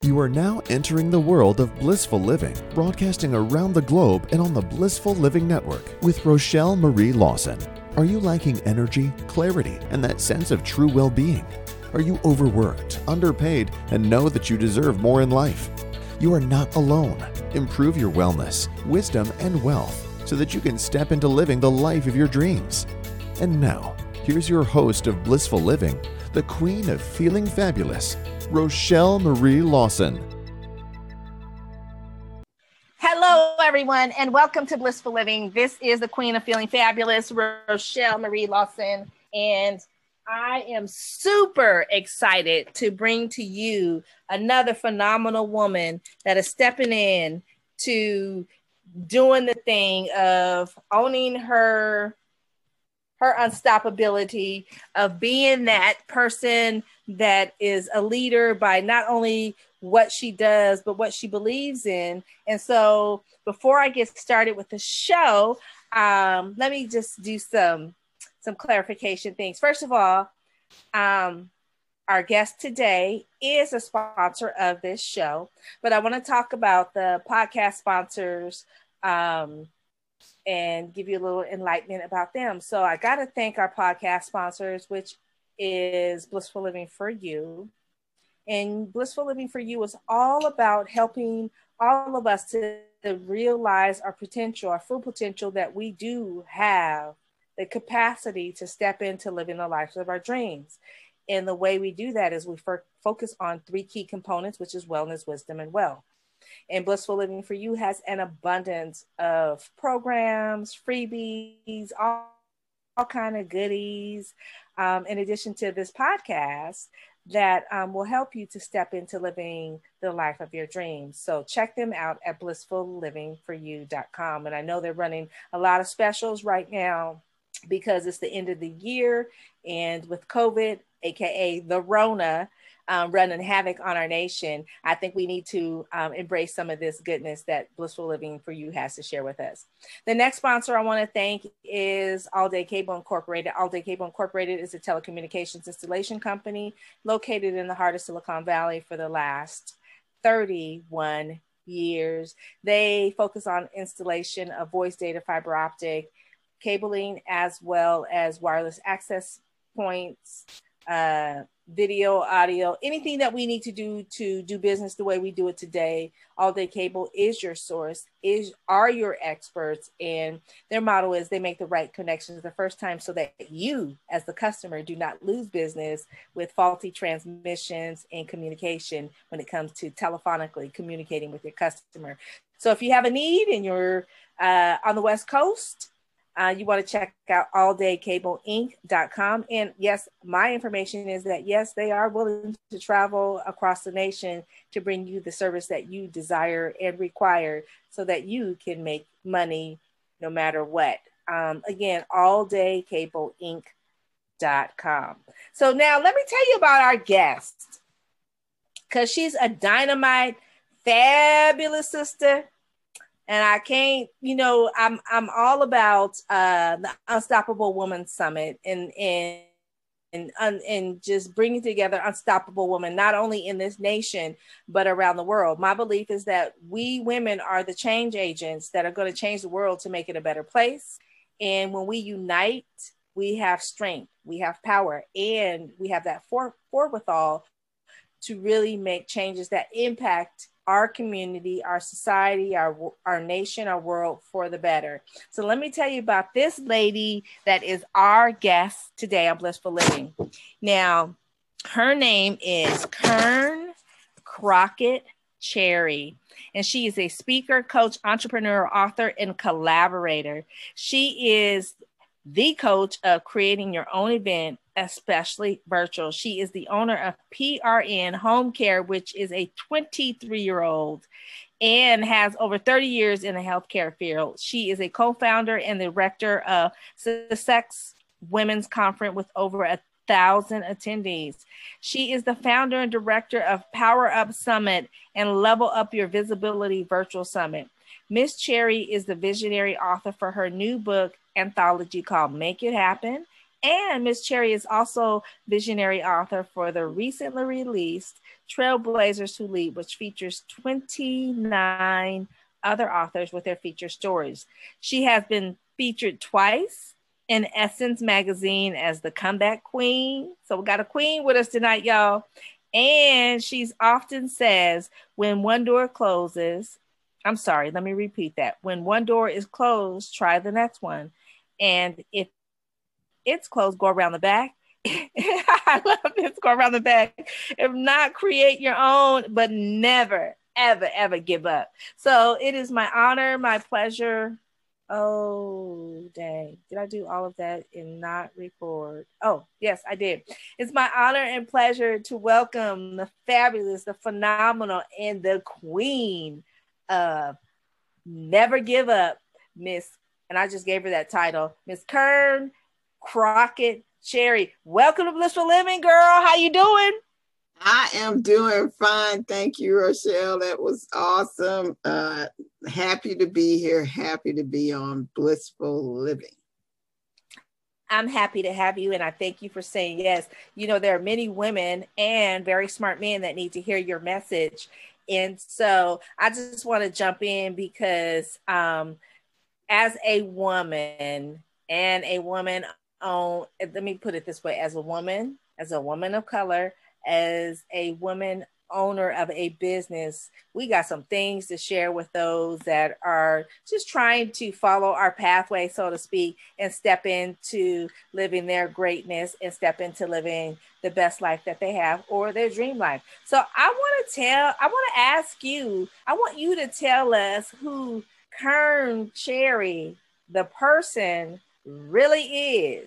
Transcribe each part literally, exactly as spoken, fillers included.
You are now entering the world of blissful living, broadcasting around the globe and on the Blissful Living Network with Rochelle Marie Lawson. Are you lacking energy, clarity, and that sense of true well-being? Are you overworked, underpaid, and know that you deserve more in life? You are not alone. Improve your wellness, wisdom, and wealth so that you can step into living the life of your dreams. And now, here's your host of Blissful Living, the queen of feeling fabulous, Rochelle Marie Lawson. Hello, everyone, and welcome to Blissful Living. This is the queen of feeling fabulous, Rochelle Marie Lawson, and I am super excited to bring to you another phenomenal woman that is stepping in to doing the thing of owning her her unstoppability, of being that person that is a leader by not only what she does, but what she believes in. And so before I get started with the show, um, let me just do some, some clarification things. First of all, um, our guest today is a sponsor of this show, but I want to talk about the podcast sponsors, um, and give you a little enlightenment about them. So I got to thank our podcast sponsors, which is Blissful Living for You. And Blissful Living for You is all about helping all of us to, to realize our potential, our full potential, that we do have the capacity to step into living the lives of our dreams. And the way we do that is we f- focus on three key components, which is wellness, wisdom, and wealth. And Blissful Living for You has an abundance of programs, freebies, all, all kind of goodies, um, in addition to this podcast that um, will help you to step into living the life of your dreams. So check them out at blissful living for you dot com. And I know they're running a lot of specials right now because it's the end of the year, and with COVID, aka the Rona, Um, running havoc on our nation, I think we need to um, embrace some of this goodness that Blissful Living for You has to share with us. The next sponsor I want to thank is All Day Cable Incorporated. All Day Cable Incorporated is a telecommunications installation company located in the heart of Silicon Valley for the last thirty-one years. They focus on installation of voice, data, fiber optic, cabling, as well as wireless access points, uh, video, audio, anything that we need to do to do business the way we do it today. All Day Cable is your source, is are your experts, and their motto is they make the right connections the first time so that you as the customer do not lose business with faulty transmissions and communication when it comes to telephonically communicating with your customer. So if you have a need and you're uh, on the West Coast, Uh, you want to check out all day cable inc dot com. And yes, my information is that, yes, they are willing to travel across the nation to bring you the service that you desire and require so that you can make money no matter what. Um, again, all day cable inc dot com. So now let me tell you about our guest, because she's a dynamite, fabulous sister. And I can't, you know, I'm I'm all about uh, the Unstoppable Woman Summit and and and and just bringing together unstoppable women, not only in this nation but around the world. My belief is that we women are the change agents that are going to change the world to make it a better place. And when we unite, we have strength, we have power, and we have that for, forethought to really make changes that impact our community, our society, our our nation, our world for the better. So let me tell you about this lady that is our guest today on Blissful Living. Now, her name is Kern Crockett Cherry, and she is a speaker, coach, entrepreneur, author, and collaborator. She is the coach of creating your own event, especially virtual. She is the owner of P R N Home Care, which is a twenty-three-year-old and has over thirty years in the healthcare field. She is a co-founder and director of Sussex Women's Conference with over a thousand attendees. She is the founder and director of Power Up Summit and Level Up Your Visibility Virtual Summit. Miss Cherry is the visionary author for her new book anthology called Make It Happen, And Miss Cherry is also visionary author for the recently released Trailblazers Who Lead, which features twenty-nine other authors with their feature stories. She has been featured twice in Essence magazine as the comeback queen. So we got a queen with us tonight, y'all. And she's often says, when one door closes, I'm sorry, let me repeat that. When one door is closed, try the next one. And if it's closed, go around the back. I love this, go around the back. If not, create your own, but never, ever, ever give up. So it is my honor, my pleasure. Oh, dang. Did I do all of that and not record? Oh, yes, I did. It's my honor and pleasure to welcome the fabulous, the phenomenal, and the queen of Never Give Up, Miss, and I just gave her that title, Miss Kern Crockett Cherry. Welcome to Blissful Living, girl. How you doing? I am doing fine. Thank you, Rochelle. That was awesome. Uh, happy to be here. Happy to be on Blissful Living. I'm happy to have you, and I thank you for saying yes. You know, there are many women and very smart men that need to hear your message. And so I just want to jump in because um, as a woman and a woman on, let me put it this way, as a woman, as a woman of color, as a woman owner of a business, we got some things to share with those that are just trying to follow our pathway, so to speak, and step into living their greatness and step into living the best life that they have or their dream life. So I want to tell, I want to ask you, I want you to tell us who Kern Cherry, the person, really is.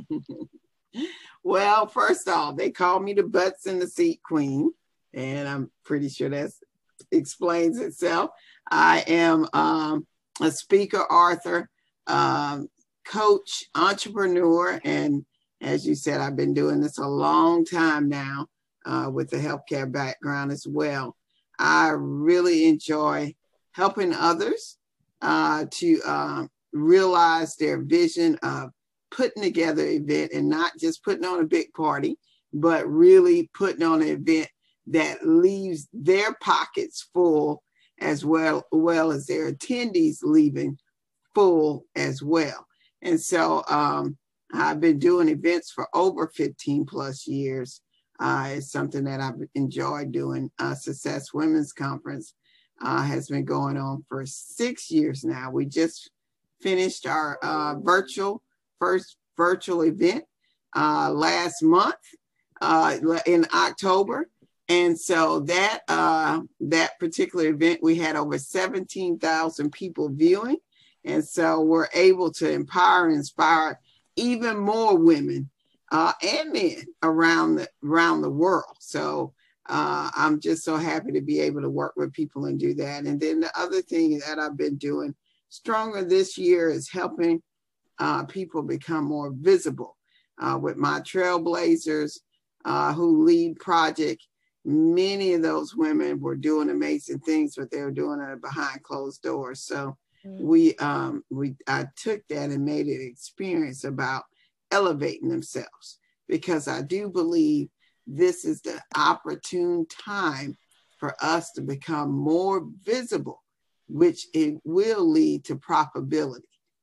Well, first off, they call me the butts in the seat queen, and I'm pretty sure that explains itself. I am um, a speaker, author, um, coach, entrepreneur, and as you said, I've been doing this a long time now uh, with the healthcare background as well. I really enjoy helping others uh, to uh, realize their vision of putting together an event, and not just putting on a big party, but really putting on an event that leaves their pockets full as well, well as their attendees leaving full as well. And so um, I've been doing events for over fifteen plus years. Uh, it's something that I've enjoyed doing. Uh, Success Women's Conference uh, has been going on for six years now. We just finished our uh, virtual first virtual event uh, last month uh, in October. And so that uh, that particular event, we had over seventeen thousand people viewing. And so we're able to empower and inspire even more women uh, and men around the, around the world. So uh, I'm just so happy to be able to work with people and do that. And then the other thing that I've been doing stronger this year is helping Uh, people become more visible uh, with my Trailblazers uh, Who Lead project. Many of those women were doing amazing things, but they were doing it behind closed doors. So mm-hmm. we, um, we, I took that and made it an experience about elevating themselves, because I do believe this is the opportune time for us to become more visible, which it will lead to profitability.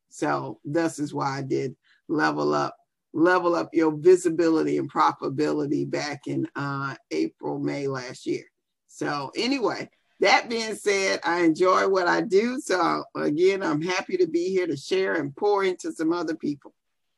So this is why I did level up, level up your visibility and profitability back in uh, April, May last year. So anyway, that being said, I enjoy what I do. So again, I'm happy to be here to share and pour into some other people.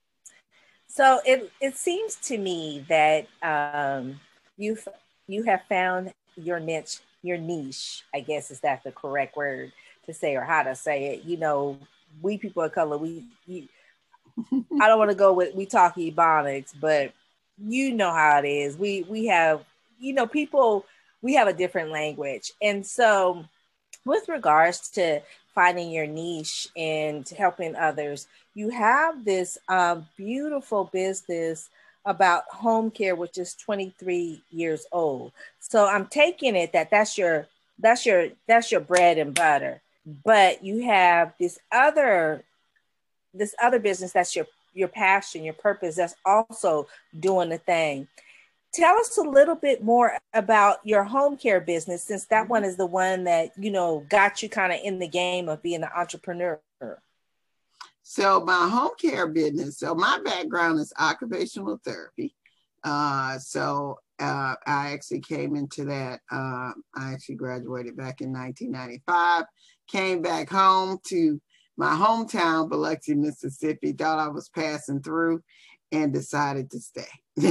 So it, it seems to me that um, you've, you have found your niche, your niche, I guess is that the correct word to say, or how to say it, you know. We people of color, we, we I don't want to go with, we talk Ebonics, but you know how it is. We, we have, you know, people, we have a different language. And so with regards to finding your niche and helping others, you have this um, beautiful business about home care, which is twenty-three years old. So I'm taking it that that's your, that's your, that's your bread and butter. But you have this other, this other business that's your your passion, your purpose, that's also doing the thing. Tell us a little bit more about your home care business, since that mm-hmm. one is the one that, you know, got you kind of in the game of being an entrepreneur. So my home care business, so my background is occupational therapy. Uh, so uh, I actually came into that. Uh, I actually graduated back in nineteen ninety-five, came back home to my hometown, Biloxi, Mississippi, thought I was passing through and decided to stay. so,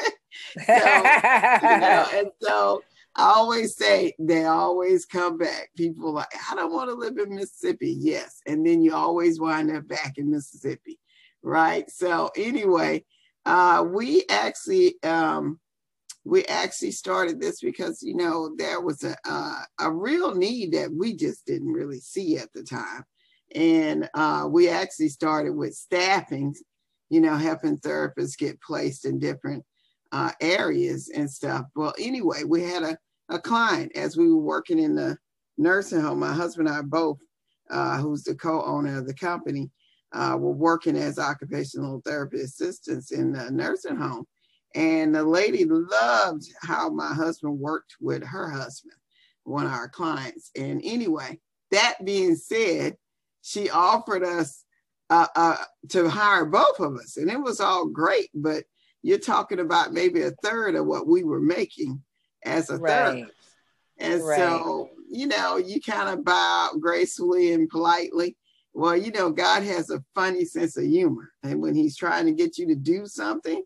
you know, and so I always say they always come back. People are like, I don't want to live in Mississippi. Yes. And then you always wind up back in Mississippi. Right. So anyway, uh, we actually um, we actually started this because, you know, there was a, uh, a real need that we just didn't really see at the time. And uh, we actually started with staffing, you know, helping therapists get placed in different uh, areas and stuff. Well, anyway, we had a, a client as we were working in the nursing home. My husband and I both, uh, who's the co-owner of the company, uh, were working as occupational therapy assistants in the nursing home. And the lady loved how my husband worked with her husband, one of our clients. And anyway, that being said, she offered us uh, uh, to hire both of us. And it was all great, but you're talking about maybe a third of what we were making as a right. therapist. And right. so, you know, you kind of bow gracefully and politely. Well, you know, God has a funny sense of humor. And when he's trying to get you to do something,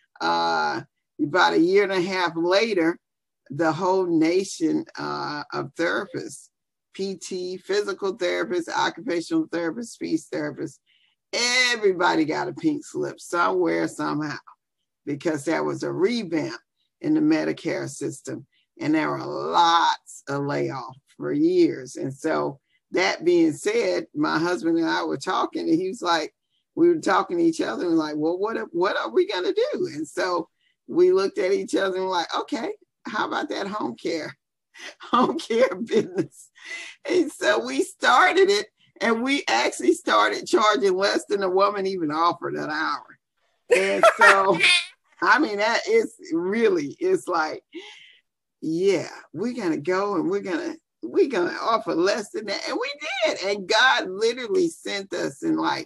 uh, about a year and a half later, the whole nation uh, of therapists, P T, physical therapists, occupational therapists, speech therapists, everybody got a pink slip somewhere, somehow, because there was a revamp in the Medicare system and there were lots of layoffs for years. And so that being said, my husband and I were talking and he was like, we were talking to each other and like, well, what, what are we going to do? And so we looked at each other and were like, okay, how about that home care, home care business? And so we started it and we actually started charging less than a woman even offered an hour. And so, I mean, that is really, it's like, yeah, we're going to go and we're going to, we're going to offer less than that. And we did. And God literally sent us in like,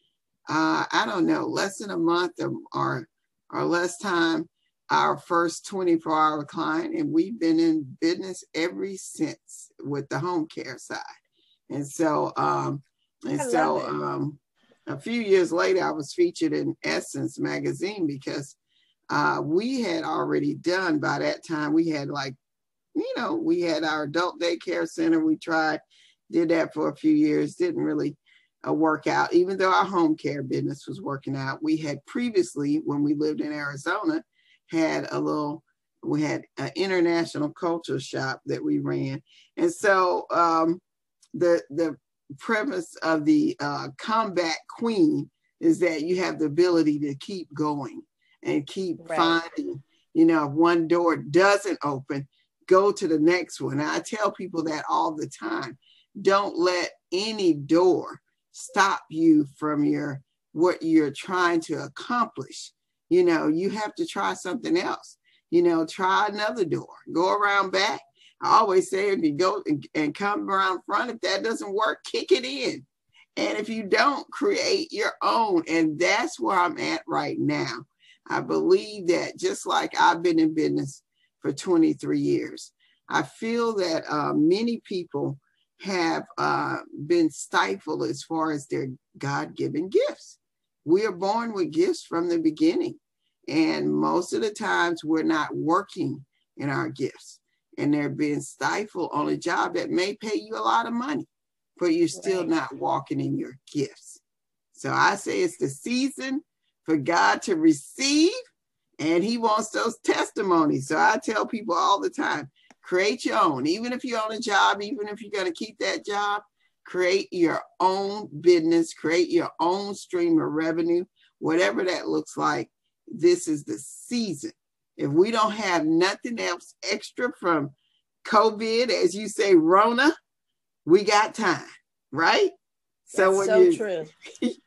uh, I don't know, less than a month or, or, or less time, our first twenty-four hour client. And we've been in business ever since with the home care side. And so, um, and I so um, a few years later, I was featured in Essence magazine because uh, we had already done, by that time, we had like, you know, we had our adult daycare center. We tried, did that for a few years, didn't really uh, work out, even though our home care business was working out. We had previously, when we lived in Arizona, had a little, we had an international culture shop that we ran. And so um, the, the premise of the uh, Comeback Queen is that you have the ability to keep going and keep right. finding, you know, if one door doesn't open, go to the next one. And I tell people that all the time. Don't let any door stop you from your what you're trying to accomplish. You know, you have to try something else. You know, try another door. Go around back. I always say if you go and, and come around front, if that doesn't work, kick it in. And if you don't, create your own. And that's where I'm at right now. I believe that just like I've been in business for twenty-three years, I feel that uh, many people have uh, been stifled as far as their God-given gifts. We are born with gifts from the beginning. And most of the times we're not working in our gifts. And they're being stifled on a job that may pay you a lot of money, but you're still right. not walking in your gifts. So I say it's the season for God to receive, and he wants those testimonies. So I tell people all the time, create your own. Even if you're on a job, even if you're going to keep that job, create your own business, create your own stream of revenue, whatever that looks like. This is the season. If we don't have nothing else extra from COVID, as you say, Rona, we got time, right? So, That's so you, true.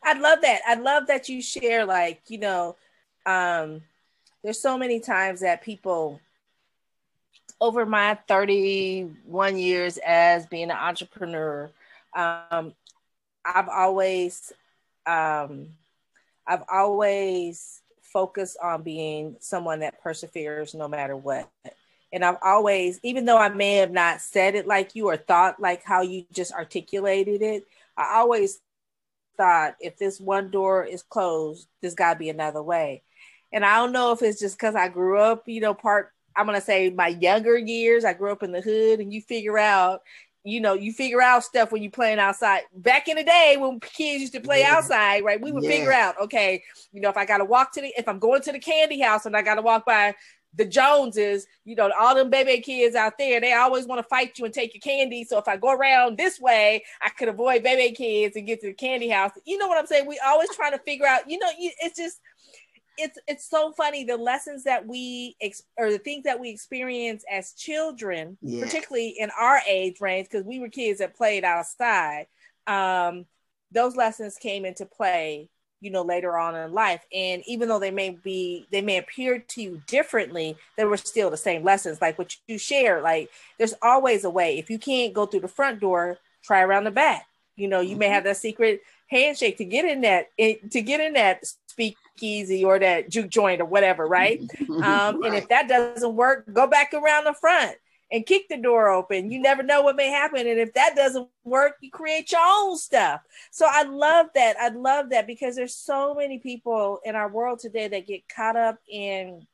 I love that. I love that you share, like, you know, um, there's so many times that people, over my thirty-one years as being an entrepreneur, um, I've always, um, I've always focused on being someone that perseveres no matter what. And I've always, even though I may have not said it like you or thought like how you just articulated it, I always thought if this one door is closed, there's got to be another way. And I don't know if it's just because I grew up, you know, part, I'm going to say my younger years, I grew up in the hood, and you figure out, you know, you figure out stuff when you're playing outside. Back in the day when kids used to play Yeah. outside, right? We would Yeah. figure out, okay, you know, if I got to walk to the, if I'm going to the candy house and I got to walk by the Joneses, you know, all them baby kids out there, they always want to fight you and take your candy. So if I go around this way, I could avoid baby kids and get to the candy house. You know what I'm saying? We always trying to figure out, you know, it's just, it's it's so funny, the lessons that we ex- or the things that we experience as children, Yeah. particularly in our age range, because we were kids that played outside. Um, those lessons came into play, you know, later on in life. And even though they may be, they may appear to you differently, they were still the same lessons. Like what you shared, like there's always a way. If you can't go through the front door, try around the back. You know, you mm-hmm. may have that secret handshake to get in that, to get in that speakeasy or that juke joint or whatever, right? Um, right. And if that doesn't work, go back around the front and kick the door open. You never know what may happen. And if that doesn't work, you create your own stuff. So I love that. I love that because there's so many people in our world today that get caught up in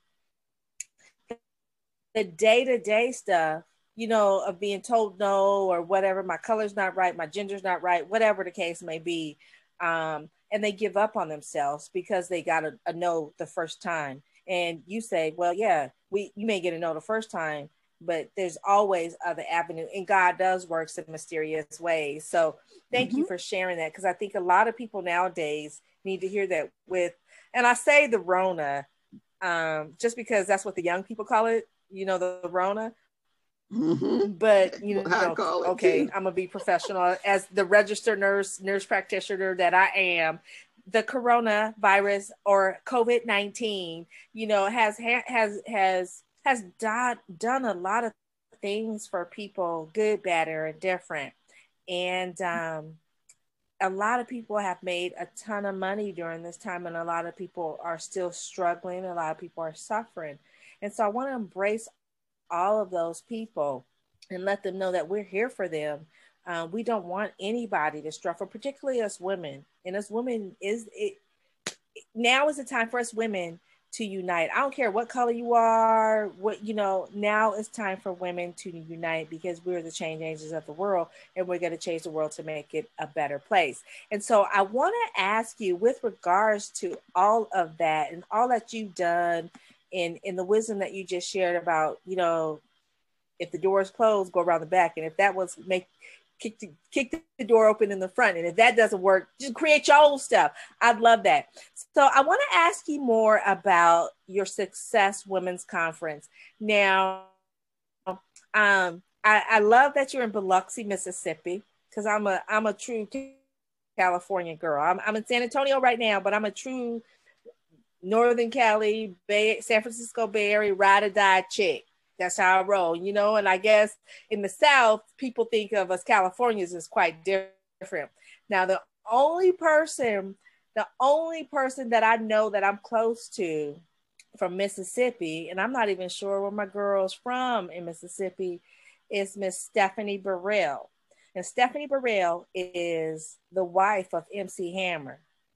the day-to-day stuff, you know, of being told no or whatever, my color's not right, my gender's not right, whatever the case may be. Um, and they give up on themselves because they got a, a no the first time. And you say, well, yeah, we you may get a no the first time, but there's always other avenue, and God does works in mysterious ways. So thank mm-hmm. you for sharing that, because I think a lot of people nowadays need to hear that with, and I say the Rona, um, just because that's what the young people call it, you know, the, the Rona. Mm-hmm. But you know, okay, too. I'm gonna be professional as the registered nurse, nurse practitioner that I am. The coronavirus or COVID nineteen, you know, has has has has done done a lot of things for people, good, bad, or indifferent, and um, a lot of people have made a ton of money during this time, and a lot of people are still struggling. A lot of people are suffering, and so I want to embrace all of those people and let them know that we're here for them. Uh, we don't want anybody to struggle, particularly us women. And us women, is it now is the time for us women to unite. I don't care what color you are, what, you know, now it's time for women to unite, because we're the change agents of the world, and we're going to change the world to make it a better place. And so I want to ask you, with regards to all of that and all that you've done, in in the wisdom that you just shared about, you know, if the door is closed, go around the back. And if that was make kick the, kick the door open in the front. And if that doesn't work, just create your own stuff. I'd love that. So I want to ask you more about your Success Women's Conference. Now, um, I, I love that you're in Biloxi, Mississippi, because I'm a I'm a true California girl. I'm, I'm in San Antonio right now, but I'm a true Northern Cali, Bay, San Francisco Bay Area, ride or die chick. That's how I roll, you know. And I guess in the South, people think of us Californians as quite different. Now, the only person, the only person that I know that I'm close to from Mississippi, and I'm not even sure where my girl's from in Mississippi, is Miss Stephanie Burrell. And Stephanie Burrell is the wife of M C Hammer.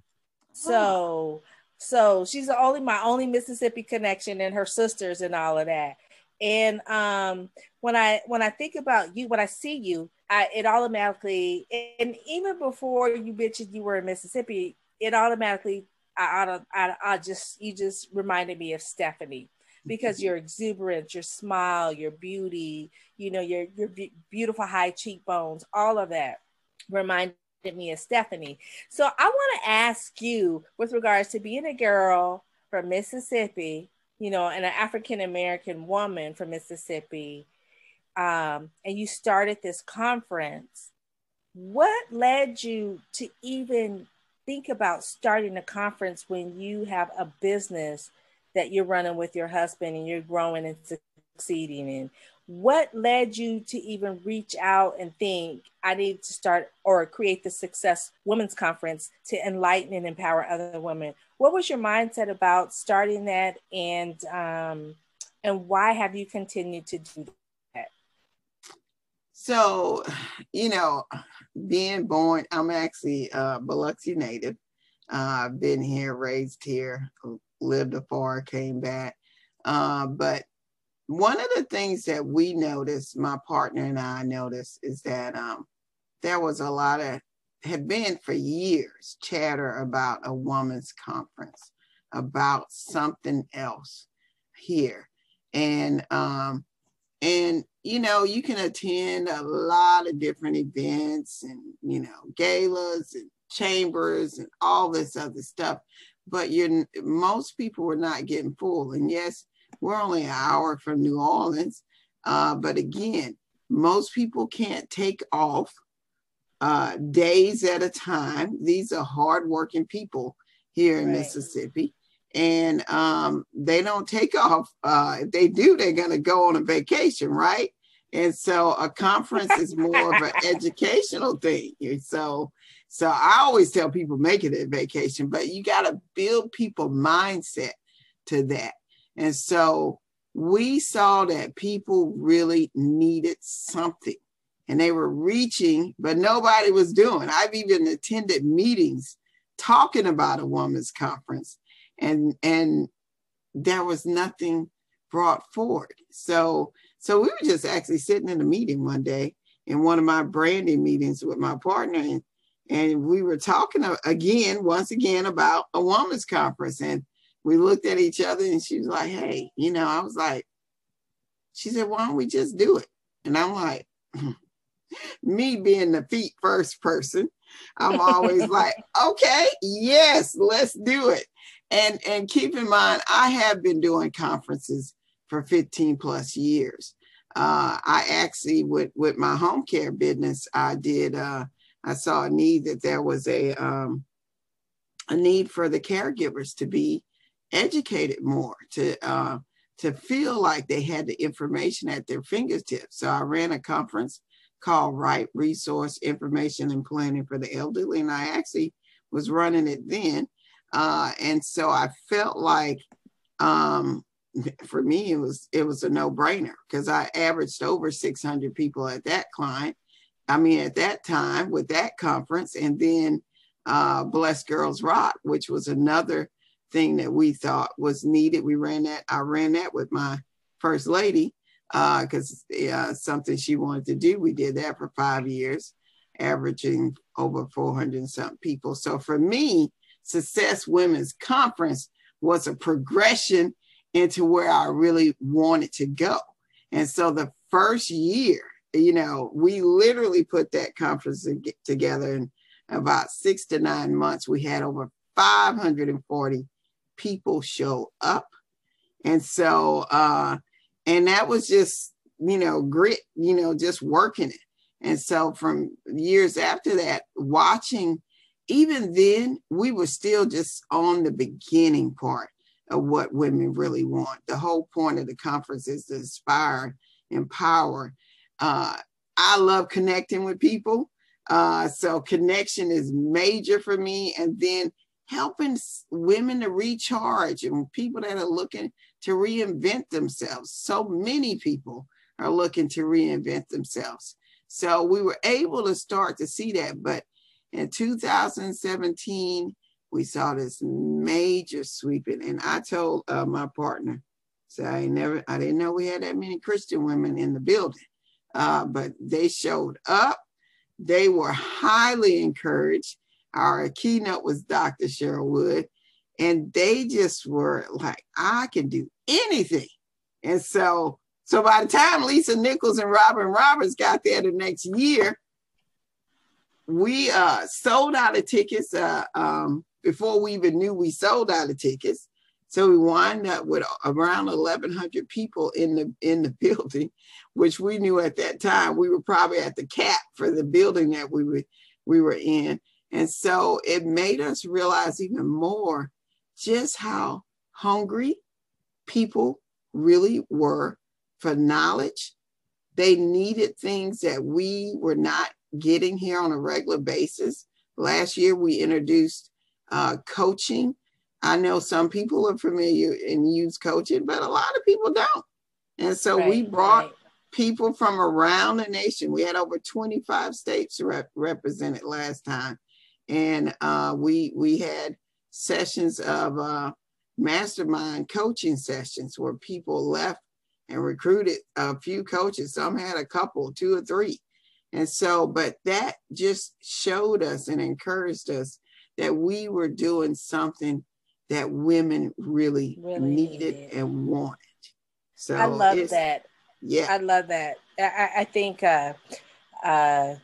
So. Oh. So she's the only, my only Mississippi connection, and her sisters and all of that. And um, when I when I think about you, when I see you, I, it automatically, and even before you mentioned you were in Mississippi, it automatically, I, I, I just, you just reminded me of Stephanie, because your exuberance, your smile, your beauty, you know, your your beautiful high cheekbones, all of that reminded me of Stephanie. So I want to ask you, with regards to being a girl from Mississippi, you know, and an African-American woman from Mississippi, um, and you started this conference, what led you to even think about starting a conference when you have a business that you're running with your husband and you're growing and succeeding in? What led you to even reach out and think, I need to start or create the Success Women's Conference to enlighten and empower other women? What was your mindset about starting that, and um, and why have you continued to do that? So, you know, being born, I'm actually a Biloxi native. Uh, I've been here, raised here, lived afar, came back. Uh, but one of the things that we noticed, my partner and I noticed, is that um, there was a lot of, had been for years, chatter about a women's conference, about something else here. And, um, and, you know, you can attend a lot of different events and, you know, galas and chambers and all this other stuff, but you're, most people were not getting full. And yes, we're only an hour from New Orleans. Uh, but again, most people can't take off uh, days at a time. These are hardworking people here in right. Mississippi. And um, they don't take off. Uh, if they do, they're going to go on a vacation, right? And so a conference is more of an educational thing. So, so I always tell people, make it a vacation, but you got to build people mindset to that. And so we saw that people really needed something and they were reaching, but nobody was doing. I've even attended meetings talking about a women's conference, and, and there was nothing brought forward. So, so we were just actually sitting in a meeting one day in one of my branding meetings with my partner, and, and we were talking again, once again, about a women's conference. And we looked at each other and she was like, hey, you know, I was like, she said, why don't we just do it? And I'm like, me being the feet first person, I'm always like, okay, yes, let's do it. And, and keep in mind, I have been doing conferences for fifteen plus years. Uh, I actually, with, with my home care business, I did, uh, I saw a need that there was a, um, a need for the caregivers to be educated more, to uh, to feel like they had the information at their fingertips. So I ran a conference called Right Resource Information and Planning for the Elderly, and I actually was running it then. Uh, and so I felt like, um, for me, it was it was a no-brainer because I averaged over six hundred people at that client. I mean, at that time with that conference, and then uh, Blessed Girls Rock, which was another thing that we thought was needed. We ran that, I ran that with my first lady because uh, uh, something she wanted to do. We did that for five years, averaging over four hundred and something people. So for me, Success Women's Conference was a progression into where I really wanted to go. And so the first year, you know, we literally put that conference together in about six to nine months. We had over five hundred forty people show up. And so, uh, and that was just, you know, grit, you know, just working it. And so from years after that, watching, even then, we were still just on the beginning part of what women really want. The whole point of the conference is to inspire, empower. Uh, I love connecting with people. Uh, so connection is major for me. And then helping women to recharge and people that are looking to reinvent themselves. So many people are looking to reinvent themselves. So we were able to start to see that. But in two thousand seventeen, we saw this major sweeping. And I told uh, my partner, so I never, I didn't know we had that many Christian women in the building, uh, but they showed up. They were highly encouraged. Our keynote was Doctor Cheryl Wood, and they just were like, I can do anything. And so, so by the time Lisa Nichols and Robin Roberts got there the next year, we uh, sold out of tickets uh, um, before we even knew we sold out of tickets. So we wound up with around eleven hundred people in the in the building, which we knew at that time we were probably at the cap for the building that we were we were in. And so it made us realize even more just how hungry people really were for knowledge. They needed things that we were not getting here on a regular basis. Last year, we introduced uh, coaching. I know some people are familiar and use coaching, but a lot of people don't. And so right, we brought right. people from around the nation. We had over twenty-five states rep- represented last time. And uh, we, we had sessions of uh, mastermind coaching sessions where people left and recruited a few coaches. Some had a couple, two or three. And so, but that just showed us and encouraged us that we were doing something that women really, really needed, needed and wanted. So I love that. Yeah. I love that. I, I think, uh, uh,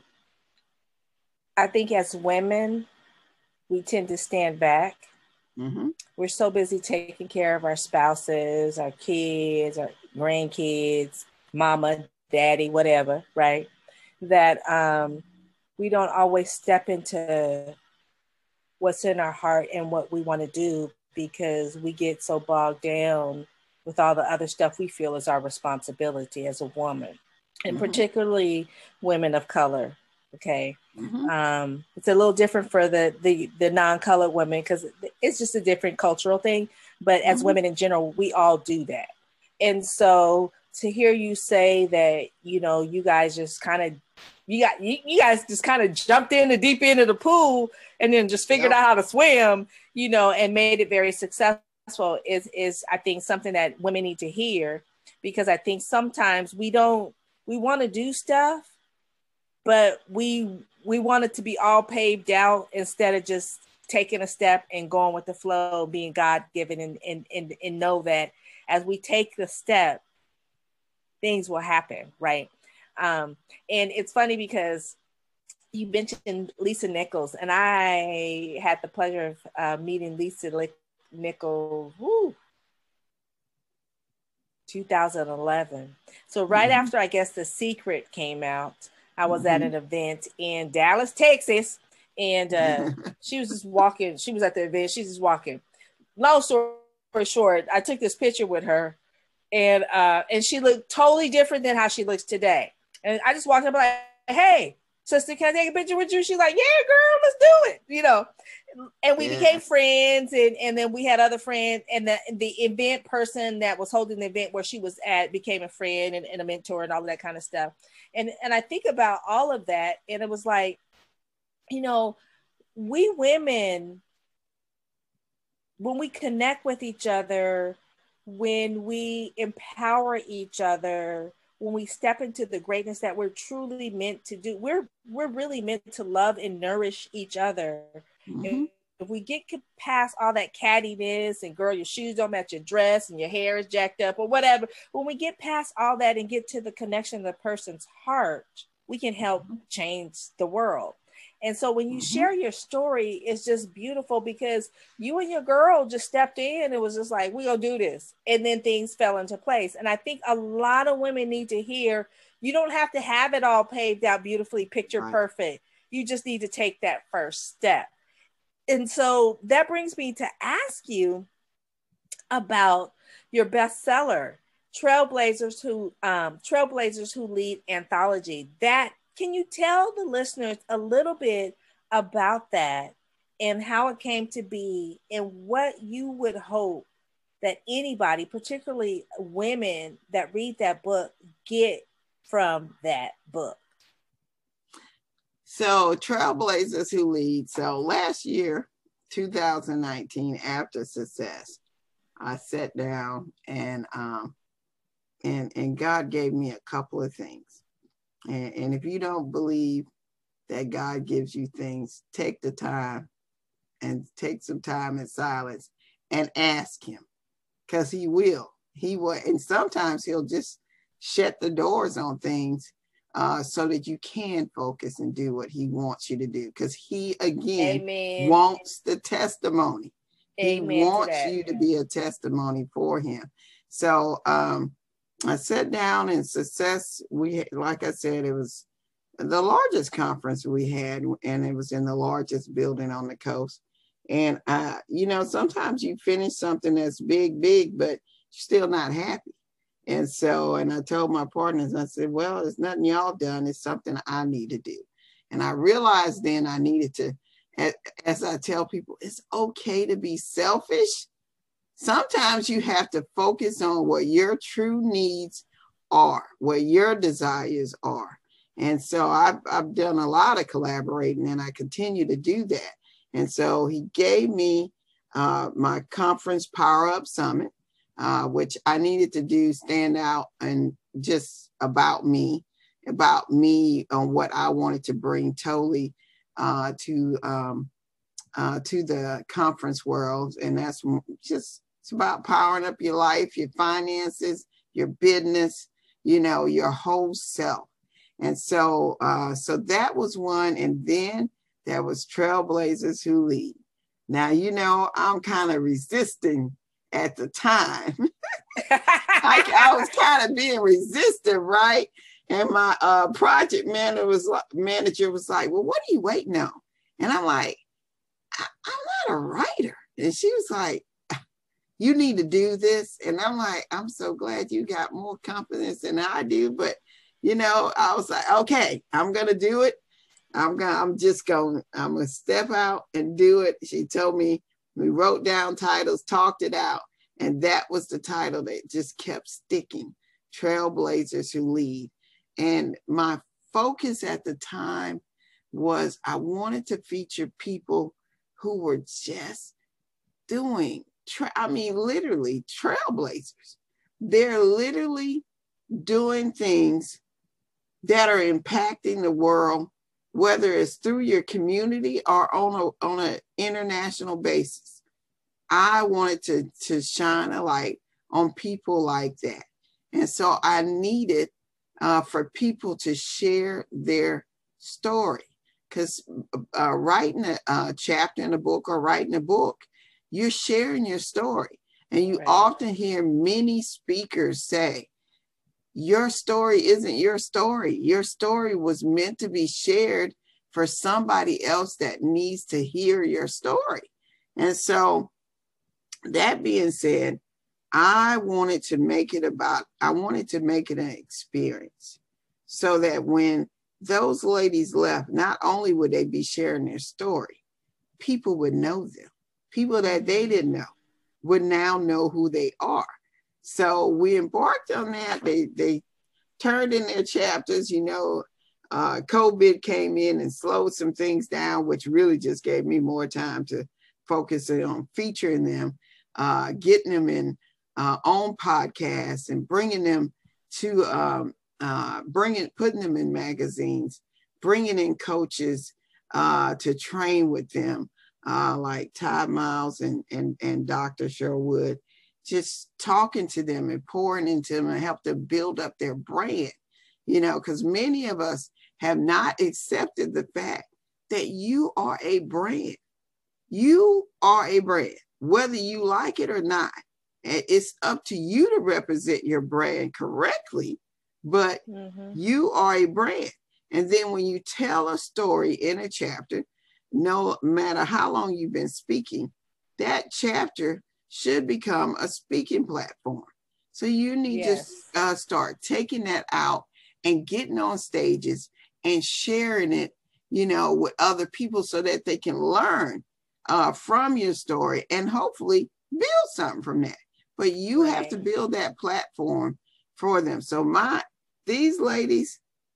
I think as women, we tend to stand back. Mm-hmm. We're so busy taking care of our spouses, our kids, our grandkids, mama, daddy, whatever, right? That um, we don't always step into what's in our heart and what we want to do because we get so bogged down with all the other stuff we feel is our responsibility as a woman, and mm-hmm. particularly women of color. Okay. Mm-hmm. Um, it's a little different for the, the, the non-colored women because it's just a different cultural thing. But mm-hmm. as women in general, we all do that. And so to hear you say that, you know, you guys just kind of, you got, you, you guys just kind of jumped in the deep end of the pool and then just figured yep. out how to swim, you know, and made it very successful is, is I think something that women need to hear, because I think sometimes we don't, we want to do stuff, but we we want it to be all paved out instead of just taking a step and going with the flow, being God-given, and and and, and know that as we take the step, things will happen, right? Um, and it's funny because you mentioned Lisa Nichols, and I had the pleasure of uh, meeting Lisa Nichols, woo, two thousand eleven. So right mm-hmm. after, I guess, The Secret came out, I was mm-hmm. at an event in Dallas, Texas, and uh, she was just walking. She was at the event. She's just walking. Long story short, I took this picture with her, and uh, and she looked totally different than how she looks today. And I just walked up like, "Hey, sister, can I take a picture with you?" She's like, "Yeah, girl, let's do it." You know, and we yeah. became friends, and, and then we had other friends, and the the event person that was holding the event where she was at became a friend and, and a mentor and all of that kind of stuff. And and I think about all of that, and it was like, you know, we women, when we connect with each other, when we empower each other, when we step into the greatness that we're truly meant to do, we're we're really meant to love and nourish each other. Mm-hmm. If we get past all that cattiness and girl, your shoes don't match your dress and your hair is jacked up or whatever, when we get past all that and get to the connection of the person's heart, we can help mm-hmm. change the world. And so when you mm-hmm. share your story, it's just beautiful because you and your girl just stepped in. It was just like, we're going to do this. And then things fell into place. And I think a lot of women need to hear, you don't have to have it all paved out beautifully, picture right. perfect. You just need to take that first step. And so that brings me to ask you about your bestseller, Trailblazers Who um, Trailblazers Who Lead Anthology. That Can you tell the listeners a little bit about that and how it came to be and what you would hope that anybody, particularly women that read that book, get from that book? So Trailblazers Who Lead. So last year, two thousand nineteen, after success, I sat down and um, and and God gave me a couple of things. And, and if you don't believe that God gives you things, take the time and take some time in silence and ask him, because he will. He will. And sometimes he'll just shut the doors on things uh, so that you can focus and do what he wants you to do. Because he, again, Amen. wants the testimony. Amen. He wants you to be a testimony for him. So, um, I sat down and success, we, like I said, it was the largest conference we had, and it was in the largest building on the coast. And, uh, you know, sometimes you finish something that's big, big, but you're still not happy. And so, and I told my partners, I said, well, it's nothing y'all done. It's something I need to do. And I realized then I needed to, as, as I tell people, it's okay to be selfish. Sometimes you have to focus on what your true needs are, what your desires are. And so I've, I've done a lot of collaborating, and I continue to do that. And so he gave me uh, my conference Power Up Summit, uh, which I needed to do, stand out and just about me, about me on what I wanted to bring totally uh, to um, uh, to the conference world. And that's just, it's about powering up your life, your finances, your business, you know, your whole self. And so, uh, so that was one. And then there was Trailblazers Who Lead. Now, you know, I'm kind of resisting at the time. I, I was kind of being resistant, right? And my uh, project manager was, manager was like, well, what are you waiting on? And I'm like, I, I'm not a writer. And she was like, you need to do this. And I'm like, I'm so glad you got more confidence than I do. But, you know, I was like, okay, I'm going to do it. I'm going to, I'm just going, I'm going to step out and do it. She told me, we wrote down titles, talked it out. And that was the title that just kept sticking, Trailblazers Who Lead. And my focus at the time was I wanted to feature people who were just doing, tra- I mean, literally trailblazers. They're literally doing things that are impacting the world, whether it's through your community or on a, on an international basis. I wanted to, to shine a light on people like that. And so I needed uh, for people to share their story. Because uh, writing a, a chapter in a book or writing a book, you're sharing your story. And you right. often hear many speakers say, your story isn't your story. Your story was meant to be shared for somebody else that needs to hear your story. And so that being said, I wanted to make it about, I wanted to make it an experience so that when those ladies left, not only would they be sharing their story, people would know them. People that they didn't know would now know who they are. So we embarked on that. They they turned in their chapters. You know, uh, COVID came in and slowed some things down, which really just gave me more time to focus on featuring them, uh, getting them in uh, on podcasts and bringing them to um, uh, bringing putting them in magazines, bringing in coaches uh, to train with them, uh, like Todd Miles and and and Doctor Sherwood. Just talking to them and pouring into them and help them build up their brand, you know, because many of us have not accepted the fact that you are a brand. You are a brand, whether you like it or not. It's up to you to represent your brand correctly, but mm-hmm. you are a brand. And then when you tell a story in a chapter, no matter how long you've been speaking, that chapter should become a speaking platform. So you need yes. to uh, start taking that out and getting on stages and sharing it, you know, with other people so that they can learn uh, from your story and hopefully build something from that. But you right. have to build that platform for them. So my these ladies,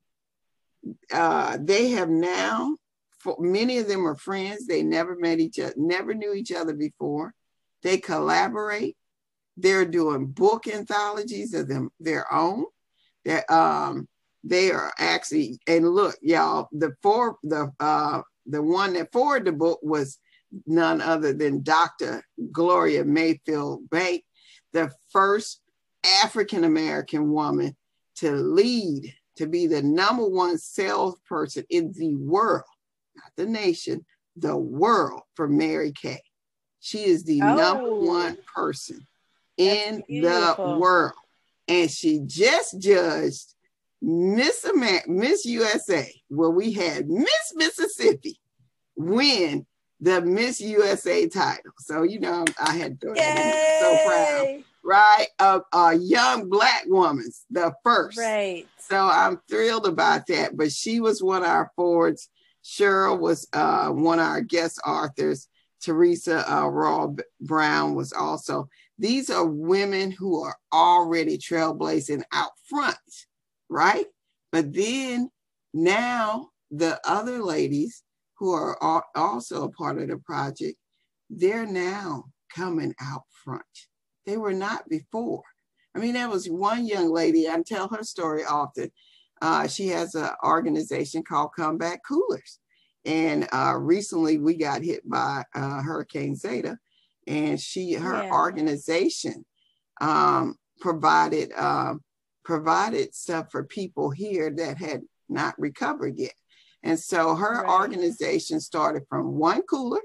uh, they have now, for, many of them are friends. They never met each other, never knew each other before. They collaborate. They're doing book anthologies of them, their own. That um, they are actually, and look, y'all, the for the uh, the one that forwarded the book was none other than Doctor Gloria Mayfield Bank, the first African-American woman to lead, to be the number one salesperson in the world, not the nation, the world for Mary Kay. She is the oh, number one person in the world. And she just judged Miss Amer- Miss U S A, where we had Miss Mississippi win the Miss U S A title. So, you know, I had to throw that in there. So proud, right? A, a young Black woman, the first. Right. So I'm thrilled about that. But she was one of our forwards. Cheryl was uh, one of our guest authors. Teresa uh, Raw Brown was also. These are women who are already trailblazing out front, right? But then now the other ladies who are also a part of the project, they're now coming out front. They were not before. I mean, there was one young lady, I tell her story often. Uh, she has an organization called Comeback Coolers. And uh, recently we got hit by uh, Hurricane Zeta, and she, her yeah. organization um, provided, um, provided stuff for people here that had not recovered yet. And so her right. organization started from one cooler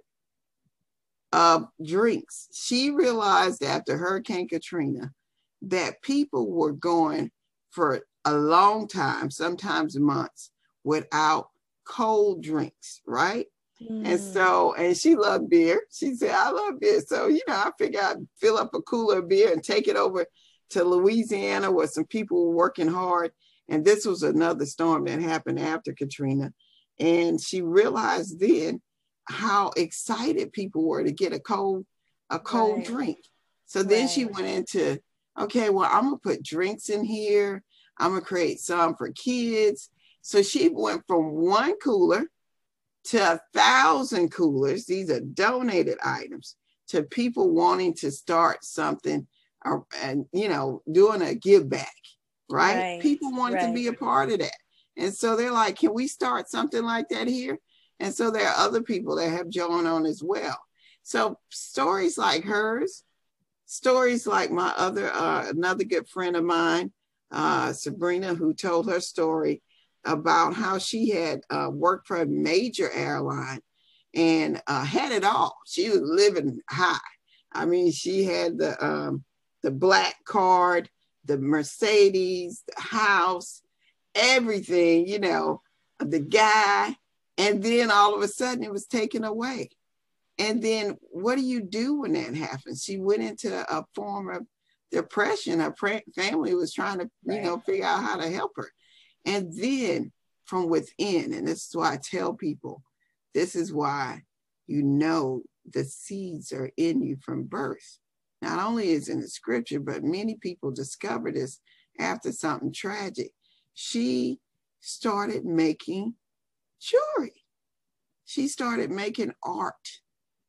of drinks. She realized after Hurricane Katrina that people were going for a long time, sometimes months, without cold drinks, right? Mm. And so, and she loved beer. She said, I love beer. So, you know, I figured I'd fill up a cooler of beer and take it over to Louisiana where some people were working hard. And this was another storm that happened after Katrina. And she realized then how excited people were to get a cold, a cold right. drink. So then right. she went into, okay, well, I'm gonna put drinks in here. I'm gonna create some for kids. So she went from one cooler to a thousand coolers. These are donated items to people wanting to start something uh, and, you know, doing a give back, right? right. People wanted right. to be a part of that. And so they're like, can we start something like that here? And so there are other people that have joined on as well. So stories like hers, stories like my other, uh, another good friend of mine, uh, Sabrina, who told her story about how she had uh, worked for a major airline and uh, had it all. She was living high. I mean, she had the um, the black card, the Mercedes, the house, everything, you know, the guy, and then all of a sudden it was taken away. And then what do you do when that happens? She went into a form of depression. Her family was trying to, you right. know, figure out how to help her. And then from within, and this is why I tell people, this is why you know the seeds are in you from birth. Not only is in the scripture, but many people discover this after something tragic. She started making jewelry. She started making art.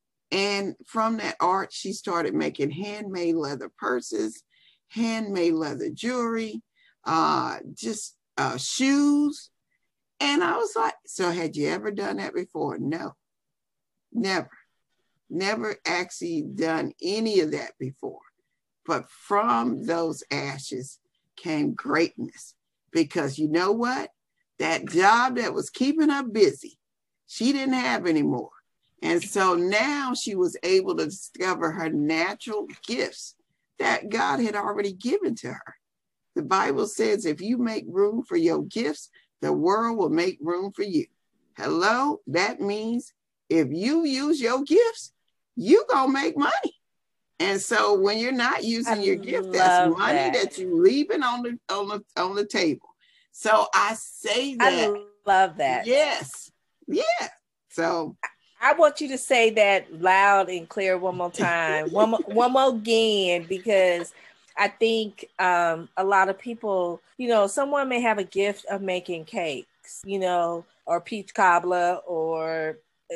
And from that art, she started making handmade leather purses, handmade leather jewelry, uh, just uh, shoes. And I was like, so had you ever done that before? No, never. Never actually done any of that before. But from those ashes came greatness. Because you know what? That job that was keeping her busy, she didn't have anymore. And so now she was able to discover her natural gifts that God had already given to her. The Bible says, if you make room for your gifts, the world will make room for you. Hello? That means if you use your gifts, you gonna make money. And so when you're not using I your gift, that's money that. that you're leaving on the on the on the table. So I say that. I love that. Yes. Yeah. So I want you to say that loud and clear one more time. one more, one more again, because I think um, a lot of people, you know, someone may have a gift of making cakes, you know, or peach cobbler or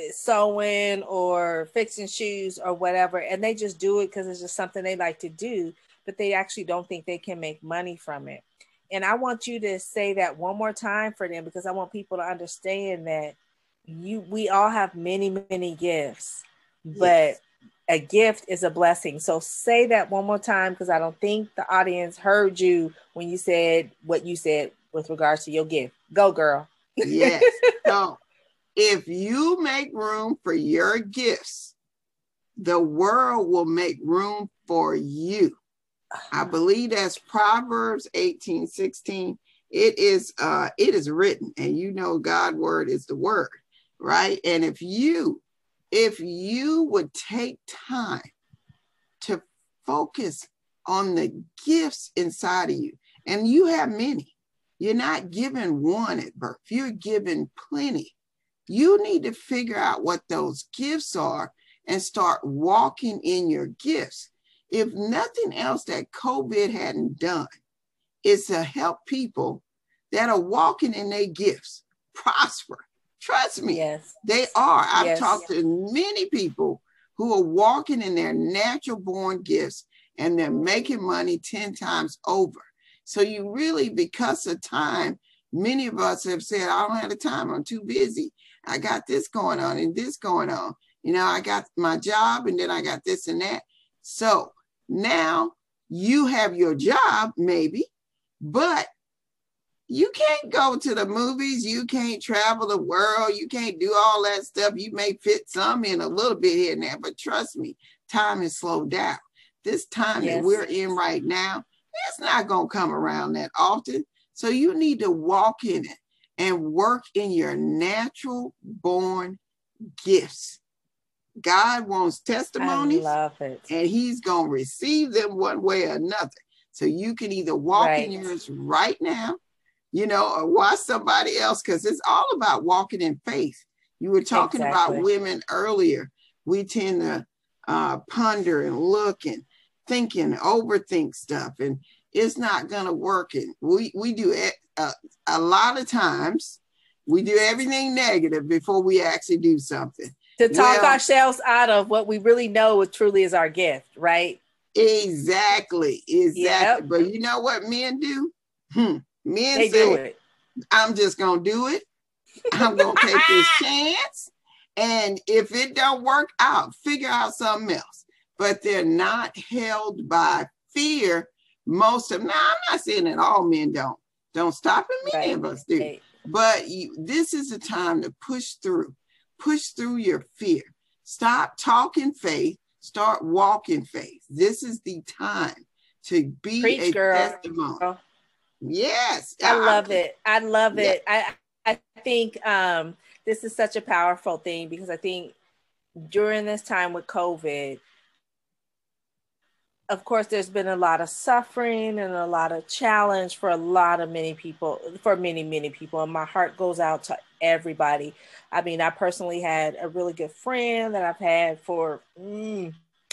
sewing or fixing shoes or whatever, and they just do it because it's just something they like to do, but they actually don't think they can make money from it. And I want you to say that one more time for them, because I want people to understand that you we all have many, many gifts, but yes. a gift is a blessing. So say that one more time, because I don't think the audience heard you when you said what you said with regards to your gift. Go, girl. Yes. So if you make room for your gifts, the world will make room for you. I believe that's Proverbs eighteen sixteen. It is uh, it is written, and you know God's word is the word, right? And if you if you would take time to focus on the gifts inside of you, and you have many, you're not given one at birth, you're given plenty. You need to figure out what those gifts are and start walking in your gifts. If nothing else that COVID hadn't done is to help people that are walking in their gifts prosper. Trust me, yes. They are. I've yes. talked to many people who are walking in their natural born gifts, and they're making money ten times over. So you really, because of time, many of us have said, I don't have the time, I'm too busy. I got this going on and this going on. You know, I got my job and then I got this and that. So now you have your job maybe, but you can't go to the movies. You can't travel the world. You can't do all that stuff. You may fit some in a little bit here and there, but trust me, time is slowed down. This time yes. that we're in right now, it's not going to come around that often. So you need to walk in it and work in your natural born gifts. God wants testimonies. I love it. And he's going to receive them one way or another. So you can either walk right. in yours right now, you know, or watch somebody else, because it's all about walking in faith. You were talking exactly. about women earlier. We tend to uh, ponder and look and think and overthink stuff, and it's not going to work. And we, we do it uh, a lot of times. We do everything negative before we actually do something. To talk well, ourselves out of what we really know truly is our gift, right? Exactly, exactly. Yep. But you know what men do? Hmm. Men they say, do it. I'm just going to do it. I'm going to take this chance. And if it don't work out, figure out something else. But they're not held by fear. Most of them. Now, I'm not saying that all men don't. Don't stop it. Many right. of us do. Right. But you, this is a time to push through. Push through your fear. Stop talking faith. Start walking faith. This is the time to be Preach, a girl. testimony. Yes. I love it. I love it. I, I think um, this is such a powerful thing, because I think during this time with COVID, of course, there's been a lot of suffering and a lot of challenge for a lot of many people, for many, many people. And my heart goes out to everybody. I mean, I personally had a really good friend that I've had for mm,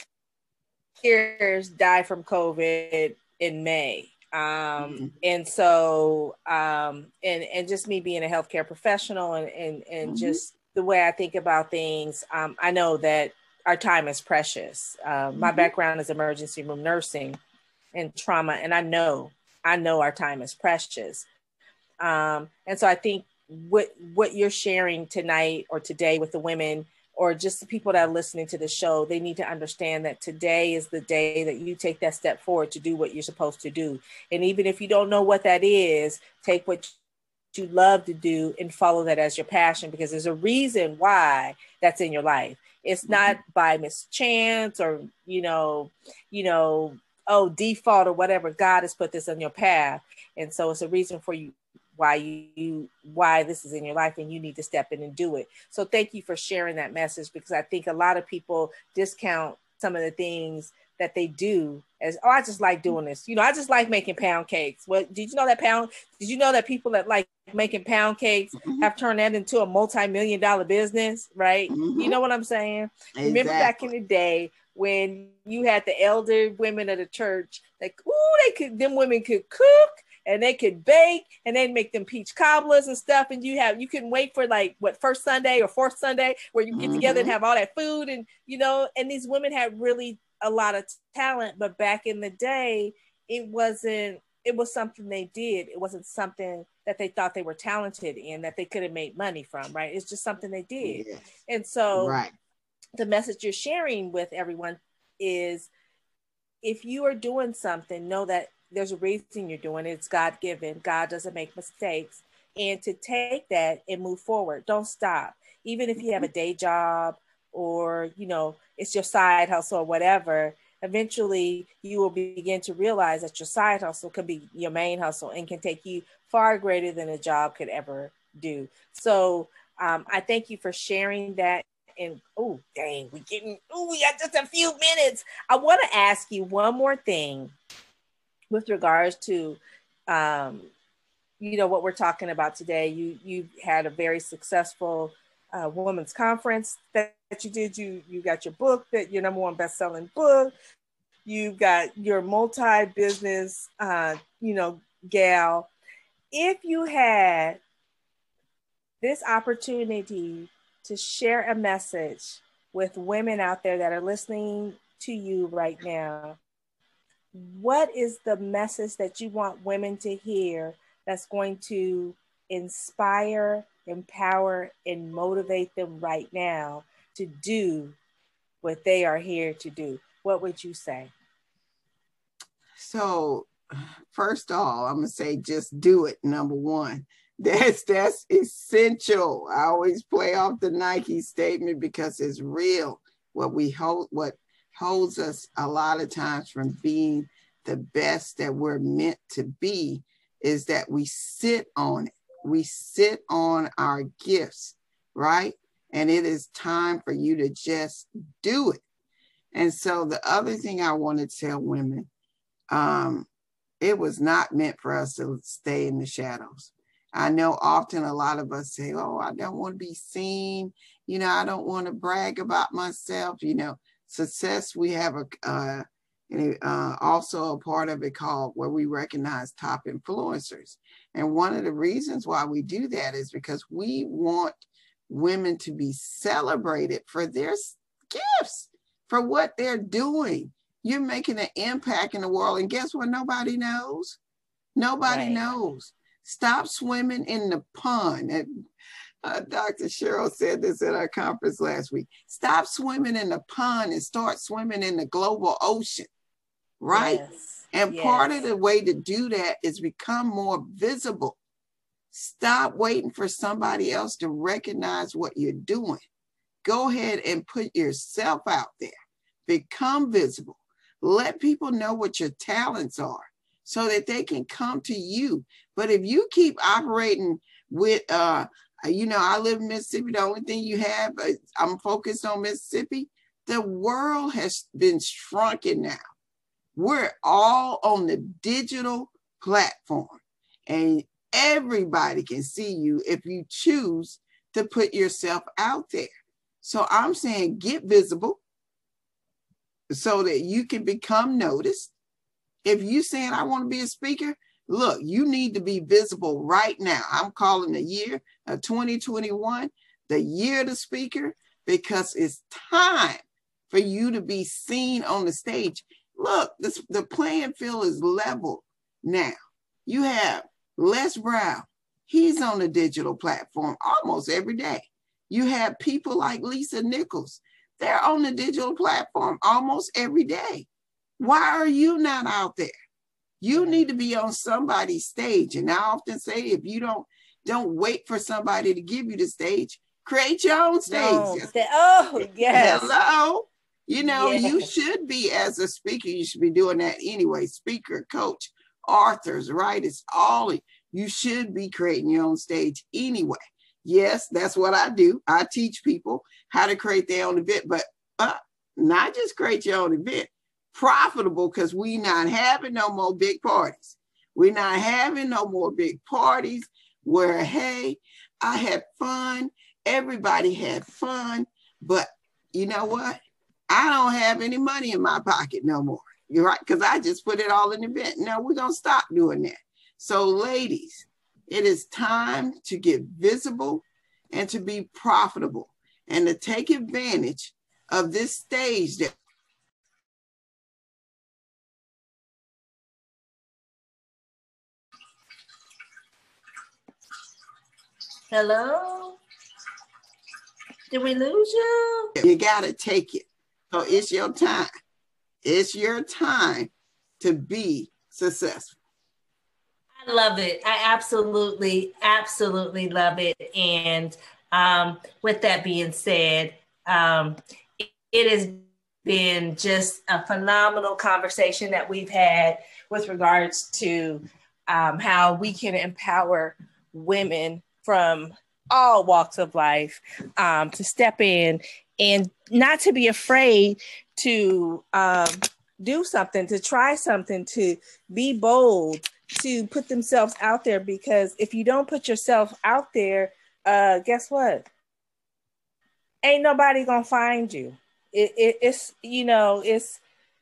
years die from COVID in May. Um, mm-hmm. And so, um, and, and just me being a healthcare professional and, and, and mm-hmm. just the way I think about things, um, I know that our time is precious. Uh, mm-hmm. My background is emergency room nursing and trauma. And I know, I know our time is precious. Um, and so I think what, what you're sharing tonight or today with the women, or just the people that are listening to the show, they need to understand that today is the day that you take that step forward to do what you're supposed to do. And even if you don't know what that is, take what you love to do and follow that as your passion, because there's a reason why that's in your life. It's not by mischance or, you know, you know, oh, default or whatever. God has put this on your path. And so it's a reason for you, why you, why this is in your life, and you need to step in and do it. So thank you for sharing that message, because I think a lot of people discount some of the things that they do as, oh, I just like doing this. You know, I just like making pound cakes. Well, did you know that pound, did you know that people that like making pound cakes mm-hmm. have turned that into a multi-million dollar business, right? Mm-hmm. You know what I'm saying? Exactly. Remember back in the day when you had the elder women of the church, like, ooh, they could, them women could cook and they could bake and they'd make them peach cobblers and stuff. And you have, you couldn't wait for like what, first Sunday or fourth Sunday where you get mm-hmm. together and have all that food. And, you know, and these women had really a lot of talent, but back in the day, it wasn't, it was something they did. It wasn't something that they thought they were talented in, that they could have made money from, right? It's just something they did. Yes. And so right. the message you're sharing with everyone is, if you are doing something, know that there's a reason you're doing it. It's God-given. God doesn't make mistakes. And to take that and move forward, don't stop. Even if you have a day job or, you know, it's your side hustle or whatever, eventually you will begin to realize that your side hustle could be your main hustle and can take you far greater than a job could ever do. So um, I thank you for sharing that. And oh, dang, we getting, oh, we got just a few minutes. I want to ask you one more thing with regards to, um, you know, what we're talking about today. You you had a very successful uh, women's conference that, that you did. You you got your book, that your number one best-selling book. You've got your multi-business, uh, you know, gal. If you had this opportunity to share a message with women out there that are listening to you right now, what is the message that you want women to hear that's going to inspire, empower, and motivate them right now to do what they are here to do? What would you say? So first of all, I'm gonna say just do it. Number one, that's that's essential. I always play off the Nike statement because it's real. What we hold, what holds us a lot of times from being the best that we're meant to be, is that we sit on it. We sit on our gifts, right? And it is time for you to just do it. And so the other thing I want to tell women, um, it was not meant for us to stay in the shadows. I know often a lot of us say, oh, I don't want to be seen. You know, I don't want to brag about myself. You know, success, we have a, uh, uh, also a part of it called where we recognize top influencers. And one of the reasons why we do that is because we want women to be celebrated for their gifts, for what they're doing. You're making an impact in the world. And guess what? Nobody knows. Nobody right. knows. Stop swimming in the pond. And, uh, Doctor Cheryl said this at our conference last week. Stop swimming in the pond and start swimming in the global ocean, right? Yes. And yes. part of the way to do that is become more visible. Stop waiting for somebody else to recognize what you're doing. Go ahead and put yourself out there. Become visible. Let people know what your talents are so that they can come to you. But if you keep operating with, uh, you know, I live in Mississippi, the only thing you have, uh, I'm focused on Mississippi, the world has been shrunken now. We're all on the digital platform and everybody can see you if you choose to put yourself out there. So I'm saying get visible so that you can become noticed. If you saying I want to be a speaker, look, you need to be visible right now. I'm calling the year of twenty twenty-one, the year of the speaker, because it's time for you to be seen on the stage. Look, this, the playing field is level now. You have Les Brown. He's on the digital platform almost every day. You have people like Lisa Nichols. They're on the digital platform almost every day. Why are you not out there? You need to be on somebody's stage. And I often say, if you don't, don't wait for somebody to give you the stage, create your own stage. No. Oh, yes. Hello. You know, yes. you should be, as a speaker, you should be doing that anyway. Speaker, coach, authors, writers, all, you should be creating your own stage anyway. Yes, that's what I do. I teach people how to create their own event, but uh, not just create your own event, profitable, because we not having no more big parties. We're not having no more big parties where, hey, I had fun. Everybody had fun. But you know what? I don't have any money in my pocket no more. You're right, because I just put it all in the event. No, we're going to stop doing that. So ladies, it is time to get visible and to be profitable and to take advantage of this stage that Hello? Did we lose you? You got to take it. So it's your time. It's your time to be successful. I love it. I absolutely, absolutely love it. And um, with that being said, um, it, it has been just a phenomenal conversation that we've had with regards to um, how we can empower women from all walks of life um, to step in and not to be afraid to um, do something, to try something, to be bold, to put themselves out there. Because if you don't put yourself out there, uh, guess what? Ain't nobody gonna find you. It, it, it's, you know, it's,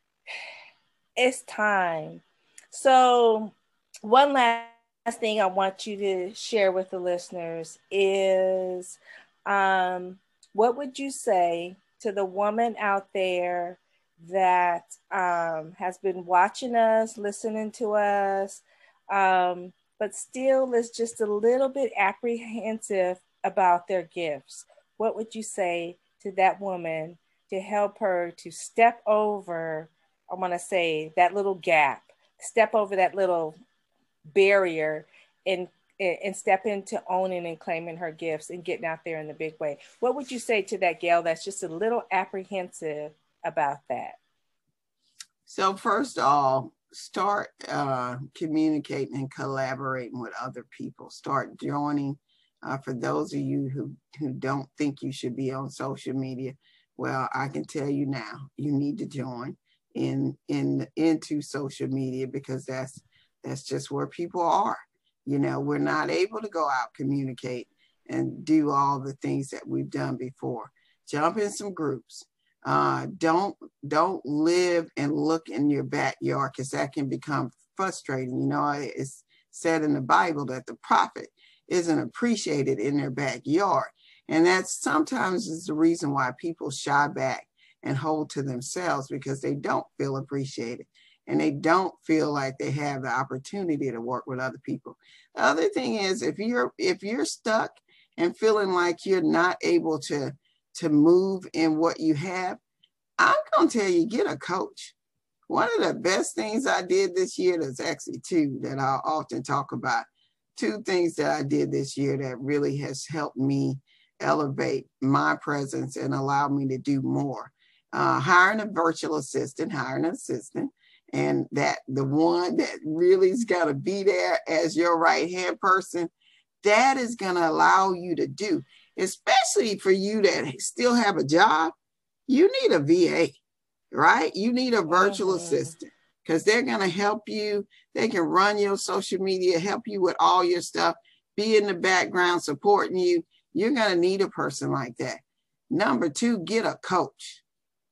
it's time. So one last thing I want you to share with the listeners is, um, what would you say to the woman out there that um, has been watching us, listening to us, um, but still is just a little bit apprehensive about their gifts? What would you say to that woman to help her to step over, I want to say, that little gap, step over that little barrier and and step into owning and claiming her gifts and getting out there in the big way? What would you say to that gal that's just a little apprehensive about that? So first of all, start uh, communicating and collaborating with other people. Start joining. Uh, for those of you who, who don't think you should be on social media, well, I can tell you now, you need to join in in into social media, because that's that's just where people are. You know, we're not able to go out, communicate, and do all the things that we've done before. Jump in some groups. Uh, don't don't live and look in your backyard, because that can become frustrating. You know, it's said in the Bible that the prophet isn't appreciated in their backyard. And that's sometimes is the reason why people shy back and hold to themselves, because they don't feel appreciated and they don't feel like they have the opportunity to work with other people. The other thing is, if you're if you're stuck and feeling like you're not able to to move in what you have, I'm gonna tell you, get a coach. One of the best things I did this year, there's actually two that I'll often talk about. Two things that I did this year that really has helped me elevate my presence and allow me to do more. Uh, hiring a virtual assistant, hiring an assistant, and that the one that really is got to be there as your right hand person, that is going to allow you to do, especially for you that still have a job, you need a V A, right? You need a virtual mm-hmm. assistant, because they're going to help you. They can run your social media, help you with all your stuff, be in the background supporting you. You're going to need a person like that. Number two, get a coach.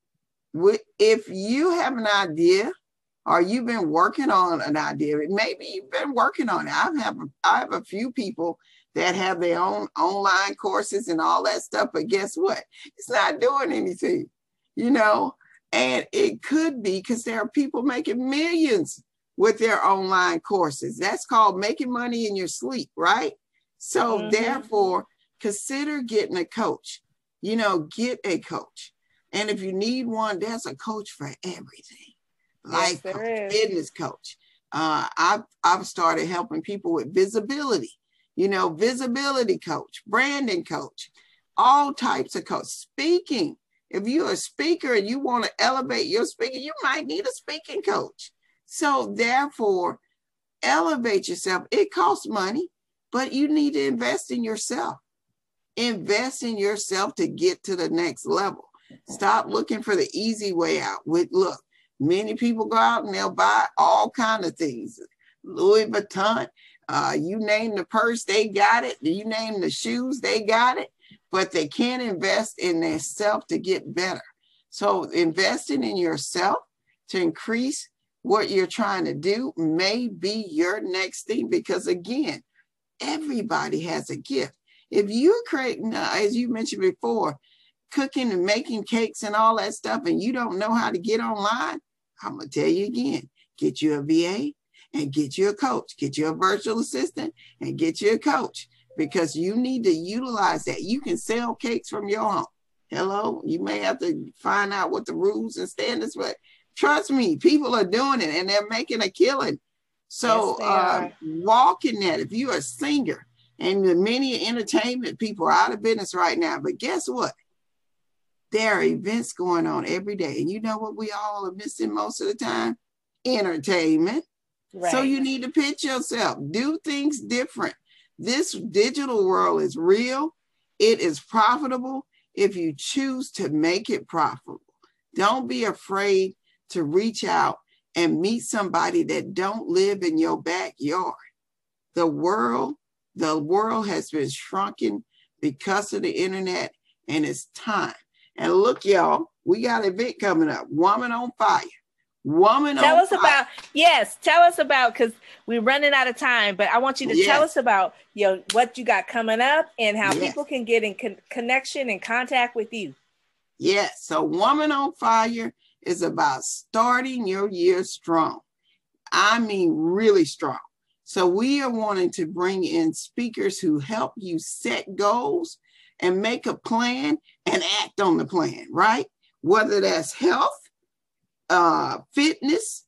If you have an idea or you've been working on an idea, maybe you've been working on it. I have, I have a few people that have their own online courses and all that stuff, but guess what? It's not doing anything, you know? And it could be because there are people making millions with their online courses. That's called making money in your sleep, right? So mm-hmm. therefore, consider getting a coach. You know, get a coach. And if you need one, there's a coach for everything. Life yes, coach, business coach. Uh, I've, I've started helping people with visibility, you know, visibility coach, branding coach, all types of coach, speaking. If you're a speaker and you want to elevate your speaking, you might need a speaking coach. So therefore, elevate yourself. It costs money, but you need to invest in yourself. Invest in yourself to get to the next level. Stop looking for the easy way out. With look, many people go out and they'll buy all kinds of things. Louis Vuitton, uh, you name the purse, they got it. You name the shoes, they got it. But they can't invest in their self to get better. So investing in yourself to increase what you're trying to do may be your next thing, because again, everybody has a gift. If you're creating, uh, as you mentioned before, cooking and making cakes and all that stuff, and you don't know how to get online, I'm going to tell you again, get you a V A and get you a coach, get you a virtual assistant and get you a coach, because you need to utilize that. You can sell cakes from your home. Hello, you may have to find out what the rules and standards, but trust me, people are doing it and they're making a killing. So yes, uh, walk in that. If you're a singer, and the many entertainment people are out of business right now, but guess what? There are events going on every day. And you know what we all are missing most of the time? Entertainment. Right. So you need to pitch yourself. Do things different. This digital world is real. It is profitable if you choose to make it profitable. Don't be afraid to reach out and meet somebody that don't live in your backyard. The world, the world has been shrunken because of the internet, and it's time. And look, y'all, we got an event coming up, Woman on Fire. Woman tell on us Fire. about, yes, tell us about, because we're running out of time, but I want you to yes. tell us about, you know, what you got coming up and how yes. people can get in con- connection and contact with you. Yes, so Woman on Fire is about starting your year strong. I mean, really strong. So we are wanting to bring in speakers who help you set goals and make a plan and act on the plan, right? Whether that's health, uh, fitness,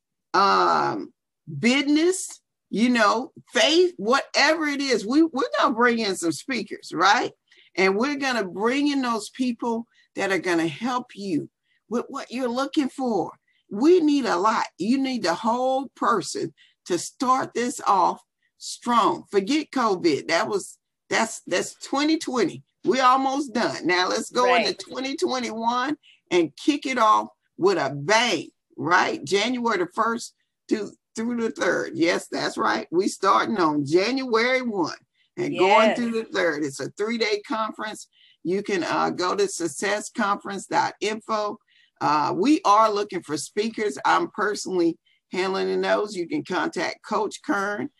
um, business, you know, faith, whatever it is, we, we're going to bring in some speakers, right? And we're going to bring in those people that are going to help you with what you're looking for. We need a lot. You need the whole person to start this off strong. Forget COVID. That was, that's, that's twenty twenty. We're almost done. Now let's go right. into twenty twenty-one and kick it off with a bang, right? January the first to through the third. Yes, that's right. We starting on January first and yes. going through the third. It's a three-day conference. You can uh, go to success conference dot info. Uh, we are looking for speakers. I'm personally handling those. You can contact coach kern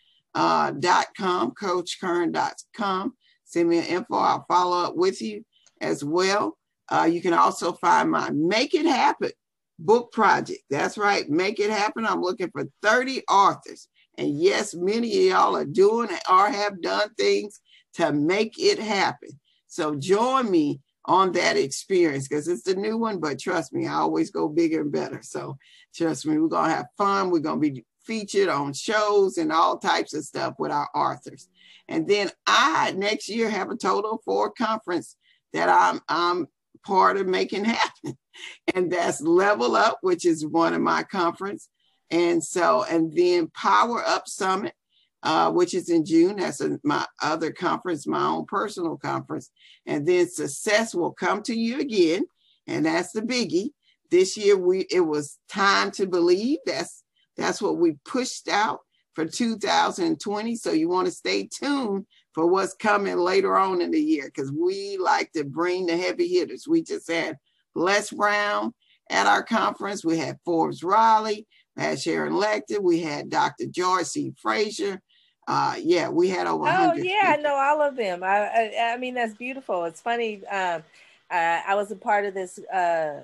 dot com, coach kern dot com. Send me an info. I'll follow up with you as well. Uh, you can also find my Make It Happen book project. That's right. Make It Happen. I'm looking for thirty authors. And yes, many of y'all are doing or have done things to make it happen. So join me on that experience because it's the new one, but trust me, I always go bigger and better. So trust me, we're going to have fun. We're going to be featured on shows and all types of stuff with our authors. And then I next year have a total of four conference that I'm, I'm part of making happen. And that's Level Up, which is one of my conference. And so, and then Power Up Summit, Uh, which is in June. That's a, my other conference, my own personal conference. And then Success will come to you again. And that's the biggie. This year, we it was Time to Believe. That's, that's what we pushed out for two thousand twenty. So you want to stay tuned for what's coming later on in the year because we like to bring the heavy hitters. We just had Les Brown at our conference. We had Forbes Riley, we had Sharon Lecter, we had Doctor George C. Frazier. Uh, yeah, we had over one hundred. Oh, yeah, people. I know all of them. I, I, I mean, that's beautiful. It's funny. Um, uh, I was a part of this uh,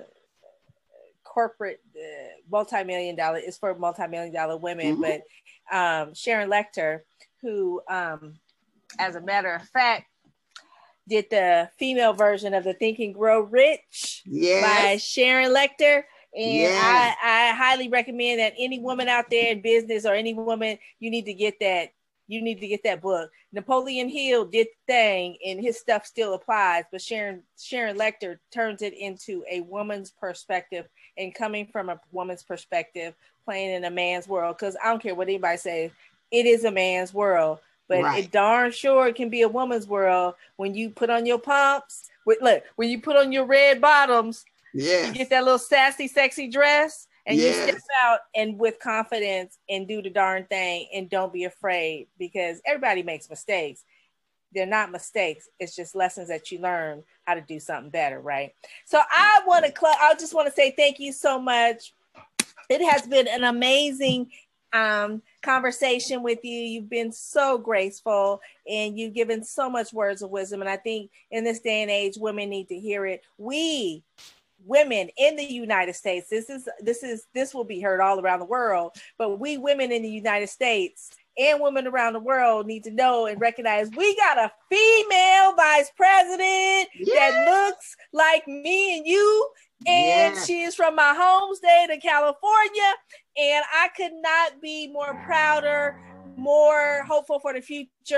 corporate uh, multi-million dollar, it's for multi-million dollar women, mm-hmm. but um, Sharon Lecter, who, um, as a matter of fact, did the female version of the Think and Grow Rich yes. by Sharon Lecter. And yes. I, I highly recommend that any woman out there in business or any woman, you need to get that. You need to get that book. Napoleon Hill did the thing and his stuff still applies, but Sharon, Sharon Lecter turns it into a woman's perspective and coming from a woman's perspective, playing in a man's world. Cause I don't care what anybody says, it is a man's world, but right. it darn sure it can be a woman's world when you put on your pumps. With, look, when you put on your red bottoms, yes. you get that little sassy, sexy dress. And yes. you step out and with confidence and do the darn thing and don't be afraid because everybody makes mistakes. They're not mistakes. It's just lessons that you learn how to do something better, right? So I want to, cl- I just want to say thank you so much. It has been an amazing um, conversation with you. You've been so graceful and you've given so much words of wisdom. And I think in this day and age, women need to hear it. We women in the United States, this is this is this will be heard all around the world, but we women in the United States and women around the world need to know and recognize we got a female vice president yes. that looks like me and you, and yes. she is from my home state of California, and I could not be more prouder, more hopeful for the future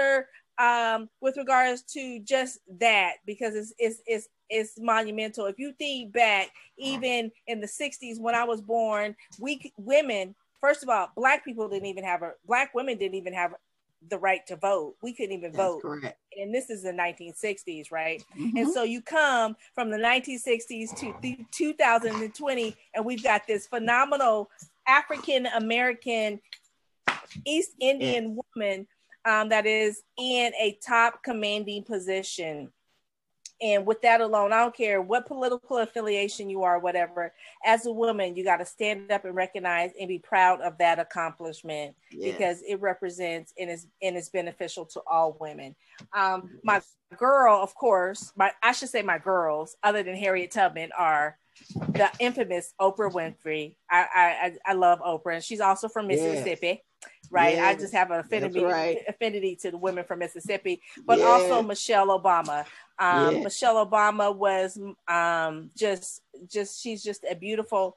um, with regards to just that, because it's, it's, it's, it's monumental. If you think back, even in the sixties when I was born, we women, first of all, Black people didn't even have a, Black women didn't even have the right to vote. We couldn't even That's vote. correct. And this is the nineteen sixties, right? Mm-hmm. And so you come from the nineteen sixties to the two thousand twenty, and we've got this phenomenal African American East Indian yes. woman um, that is in a top commanding position. And with that alone, I don't care what political affiliation you are, whatever, as a woman, you got to stand up and recognize and be proud of that accomplishment yes. because it represents and is, and is beneficial to all women. Um, yes. My girl, of course, my I should say my girls, other than Harriet Tubman, are the infamous Oprah Winfrey. I I, I love Oprah, and she's also from Mississippi. Yes. Right. Yes, I just have an affinity, right. affinity to the women from Mississippi, but yes. also Michelle Obama. Um, yes. Michelle Obama was um, just, just, she's just a beautiful,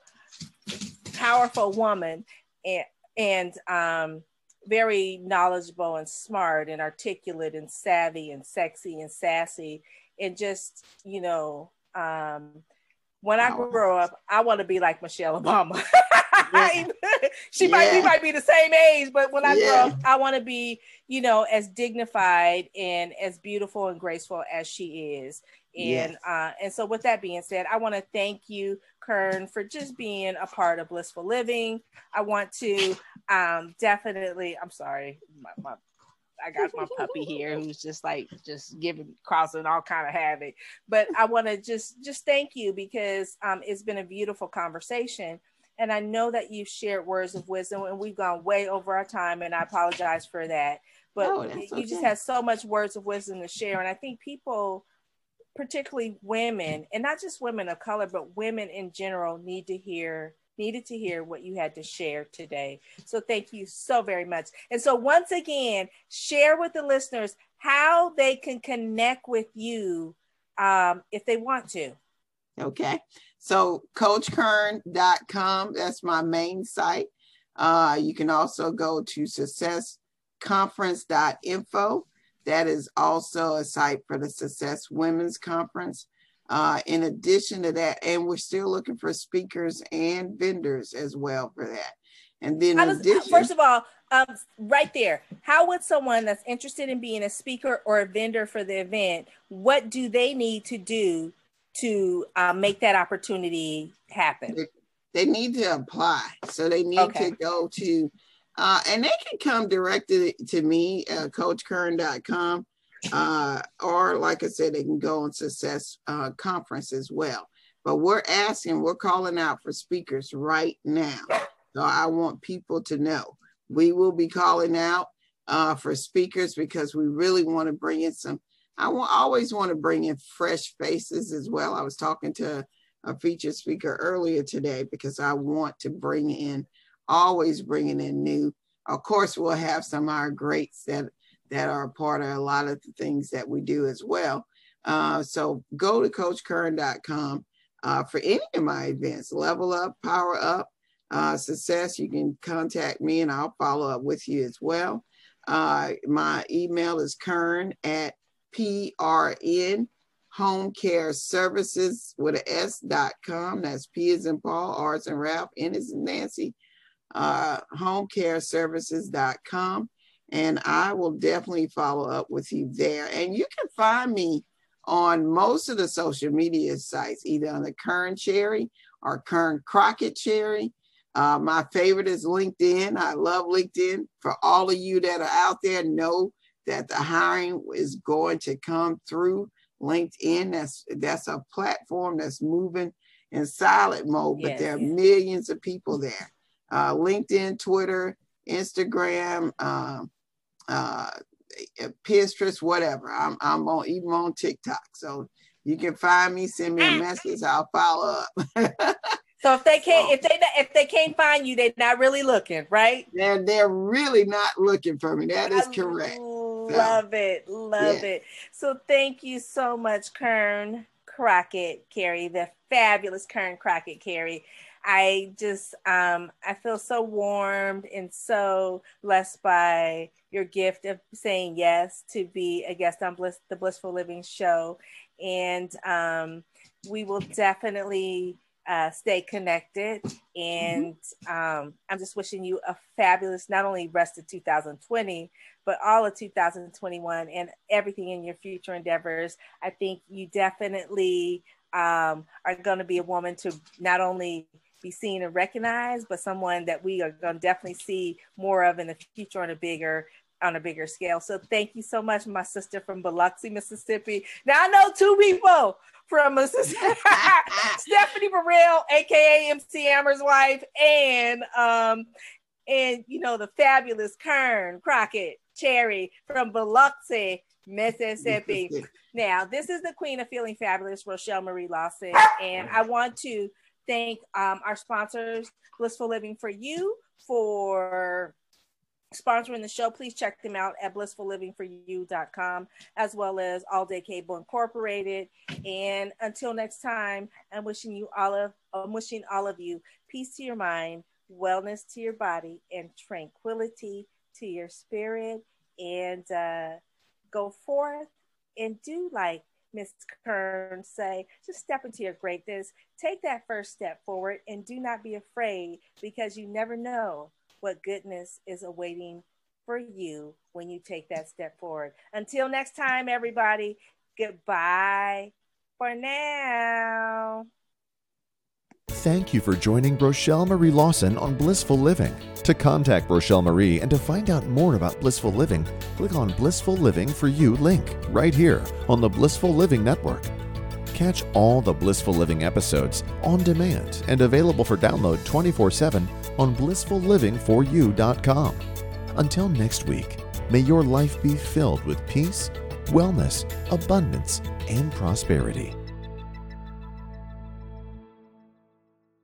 powerful woman, and, and um, very knowledgeable and smart and articulate and savvy and sexy and sassy. And just, you know, um, when I grow up, I want to be like Michelle Obama. Yeah. she yeah. might we might be the same age, but when I yeah. grow up, I want to be, you know, as dignified and as beautiful and graceful as she is. And yes. uh, and so with that being said, I want to thank you, Kern, for just being a part of Blissful Living. I want to um, definitely, I'm sorry, my, my I got my puppy here who's just like just giving causing all kind of havoc. But I want to just just thank you because um, it's been a beautiful conversation. And I know that you've shared words of wisdom, and we've gone way over our time, and I apologize for that. But oh, you okay. just had so much words of wisdom to share. And I think people, particularly women, and not just women of color, but women in general, need to hear needed to hear what you had to share today. So thank you so very much. And so once again, share with the listeners how they can connect with you um, if they want to. Okay. So coach kern dot com, that's my main site. Uh, you can also go to success conference dot info. That is also a site for the Success Women's Conference. Uh, in addition to that, and we're still looking for speakers and vendors as well for that. And then in does, addition, first of all, um, right there, how would someone that's interested in being a speaker or a vendor for the event, what do they need to do to uh, make that opportunity happen? They, they need to apply. So they need okay. to go to, uh, and they can come directly to me, uh, coach kern dot com. Uh, or like I said, they can go on Success uh, Conference as well. But we're asking, we're calling out for speakers right now. So I want people to know we will be calling out uh, for speakers because we really want to bring in some, I want, always want to bring in fresh faces as well. I was talking to a featured speaker earlier today because I want to bring in, always bringing in new. Of course, we'll have some of our greats that that are a part of a lot of the things that we do as well. Uh, so go to coach kern dot com uh, for any of my events, Level Up, Power Up, uh, Success. You can contact me and I'll follow up with you as well. Uh, my email is kern at P R N home care services with a S dot com. That's P as in Paul, R as in Ralph, N as in Nancy, uh, home care services dot com. And I will definitely follow up with you there. And you can find me on most of the social media sites, either on the Kern Cherry or Kern Crockett Cherry. Uh, my favorite is LinkedIn. I love LinkedIn. For all of you that are out there, know that the hiring is going to come through LinkedIn. That's, that's a platform that's moving in silent mode, but yes, there are yes. millions of people there. Uh, LinkedIn, Twitter, Instagram, um, uh Pinterest, whatever. I'm I'm on even on TikTok. So you can find me, send me a message, I'll follow up. So if they can't, so, if they if they can't find you, they're not really looking, right? They're they're really not looking for me. That is I correct. Love so, it, love yeah. it. So thank you so much, Kern Crockett Carey, the fabulous Kern Crockett Carey. I just, um, I feel so warmed and so blessed by your gift of saying yes to be a guest on Bliss, the Blissful Living Show. And um, we will definitely uh, stay connected. And um, I'm just wishing you a fabulous, not only rest of two thousand twenty, but all of two thousand twenty-one and everything in your future endeavors. I think you definitely um, are going to be a woman to not only be seen and recognized, but someone that we are going to definitely see more of in the future on a bigger on a bigger scale. So thank you so much, my sister from Biloxi, Mississippi. Now I know two people from Mississippi, Stephanie Burrell, aka M C Hammer's wife, and um, and you know the fabulous Kern Crockett Cherry from Biloxi, Mississippi. Now this is the Queen of Feeling Fabulous, Rochelle Marie Lawson, and I want to thank um, our sponsors, Blissful Living for You, for sponsoring the show. Please check them out at blissful living for you dot com, as well as All Day Cable Incorporated. And until next time, I'm wishing you all of I'm wishing all of you peace to your mind, wellness to your body, and tranquility to your spirit. And uh, go forth and do like Miss Kern say, just step into your greatness. Take that first step forward and do not be afraid, because you never know what goodness is awaiting for you when you take that step forward. Until next time, everybody, goodbye for now. Thank you for joining Rochelle Marie Lawson on Blissful Living. To contact Rochelle Marie and to find out more about Blissful Living, click on Blissful Living for You link right here on the Blissful Living Network. Catch all the Blissful Living episodes on demand and available for download twenty-four seven on blissful living for you dot com. Until next week, may your life be filled with peace, wellness, abundance, and prosperity.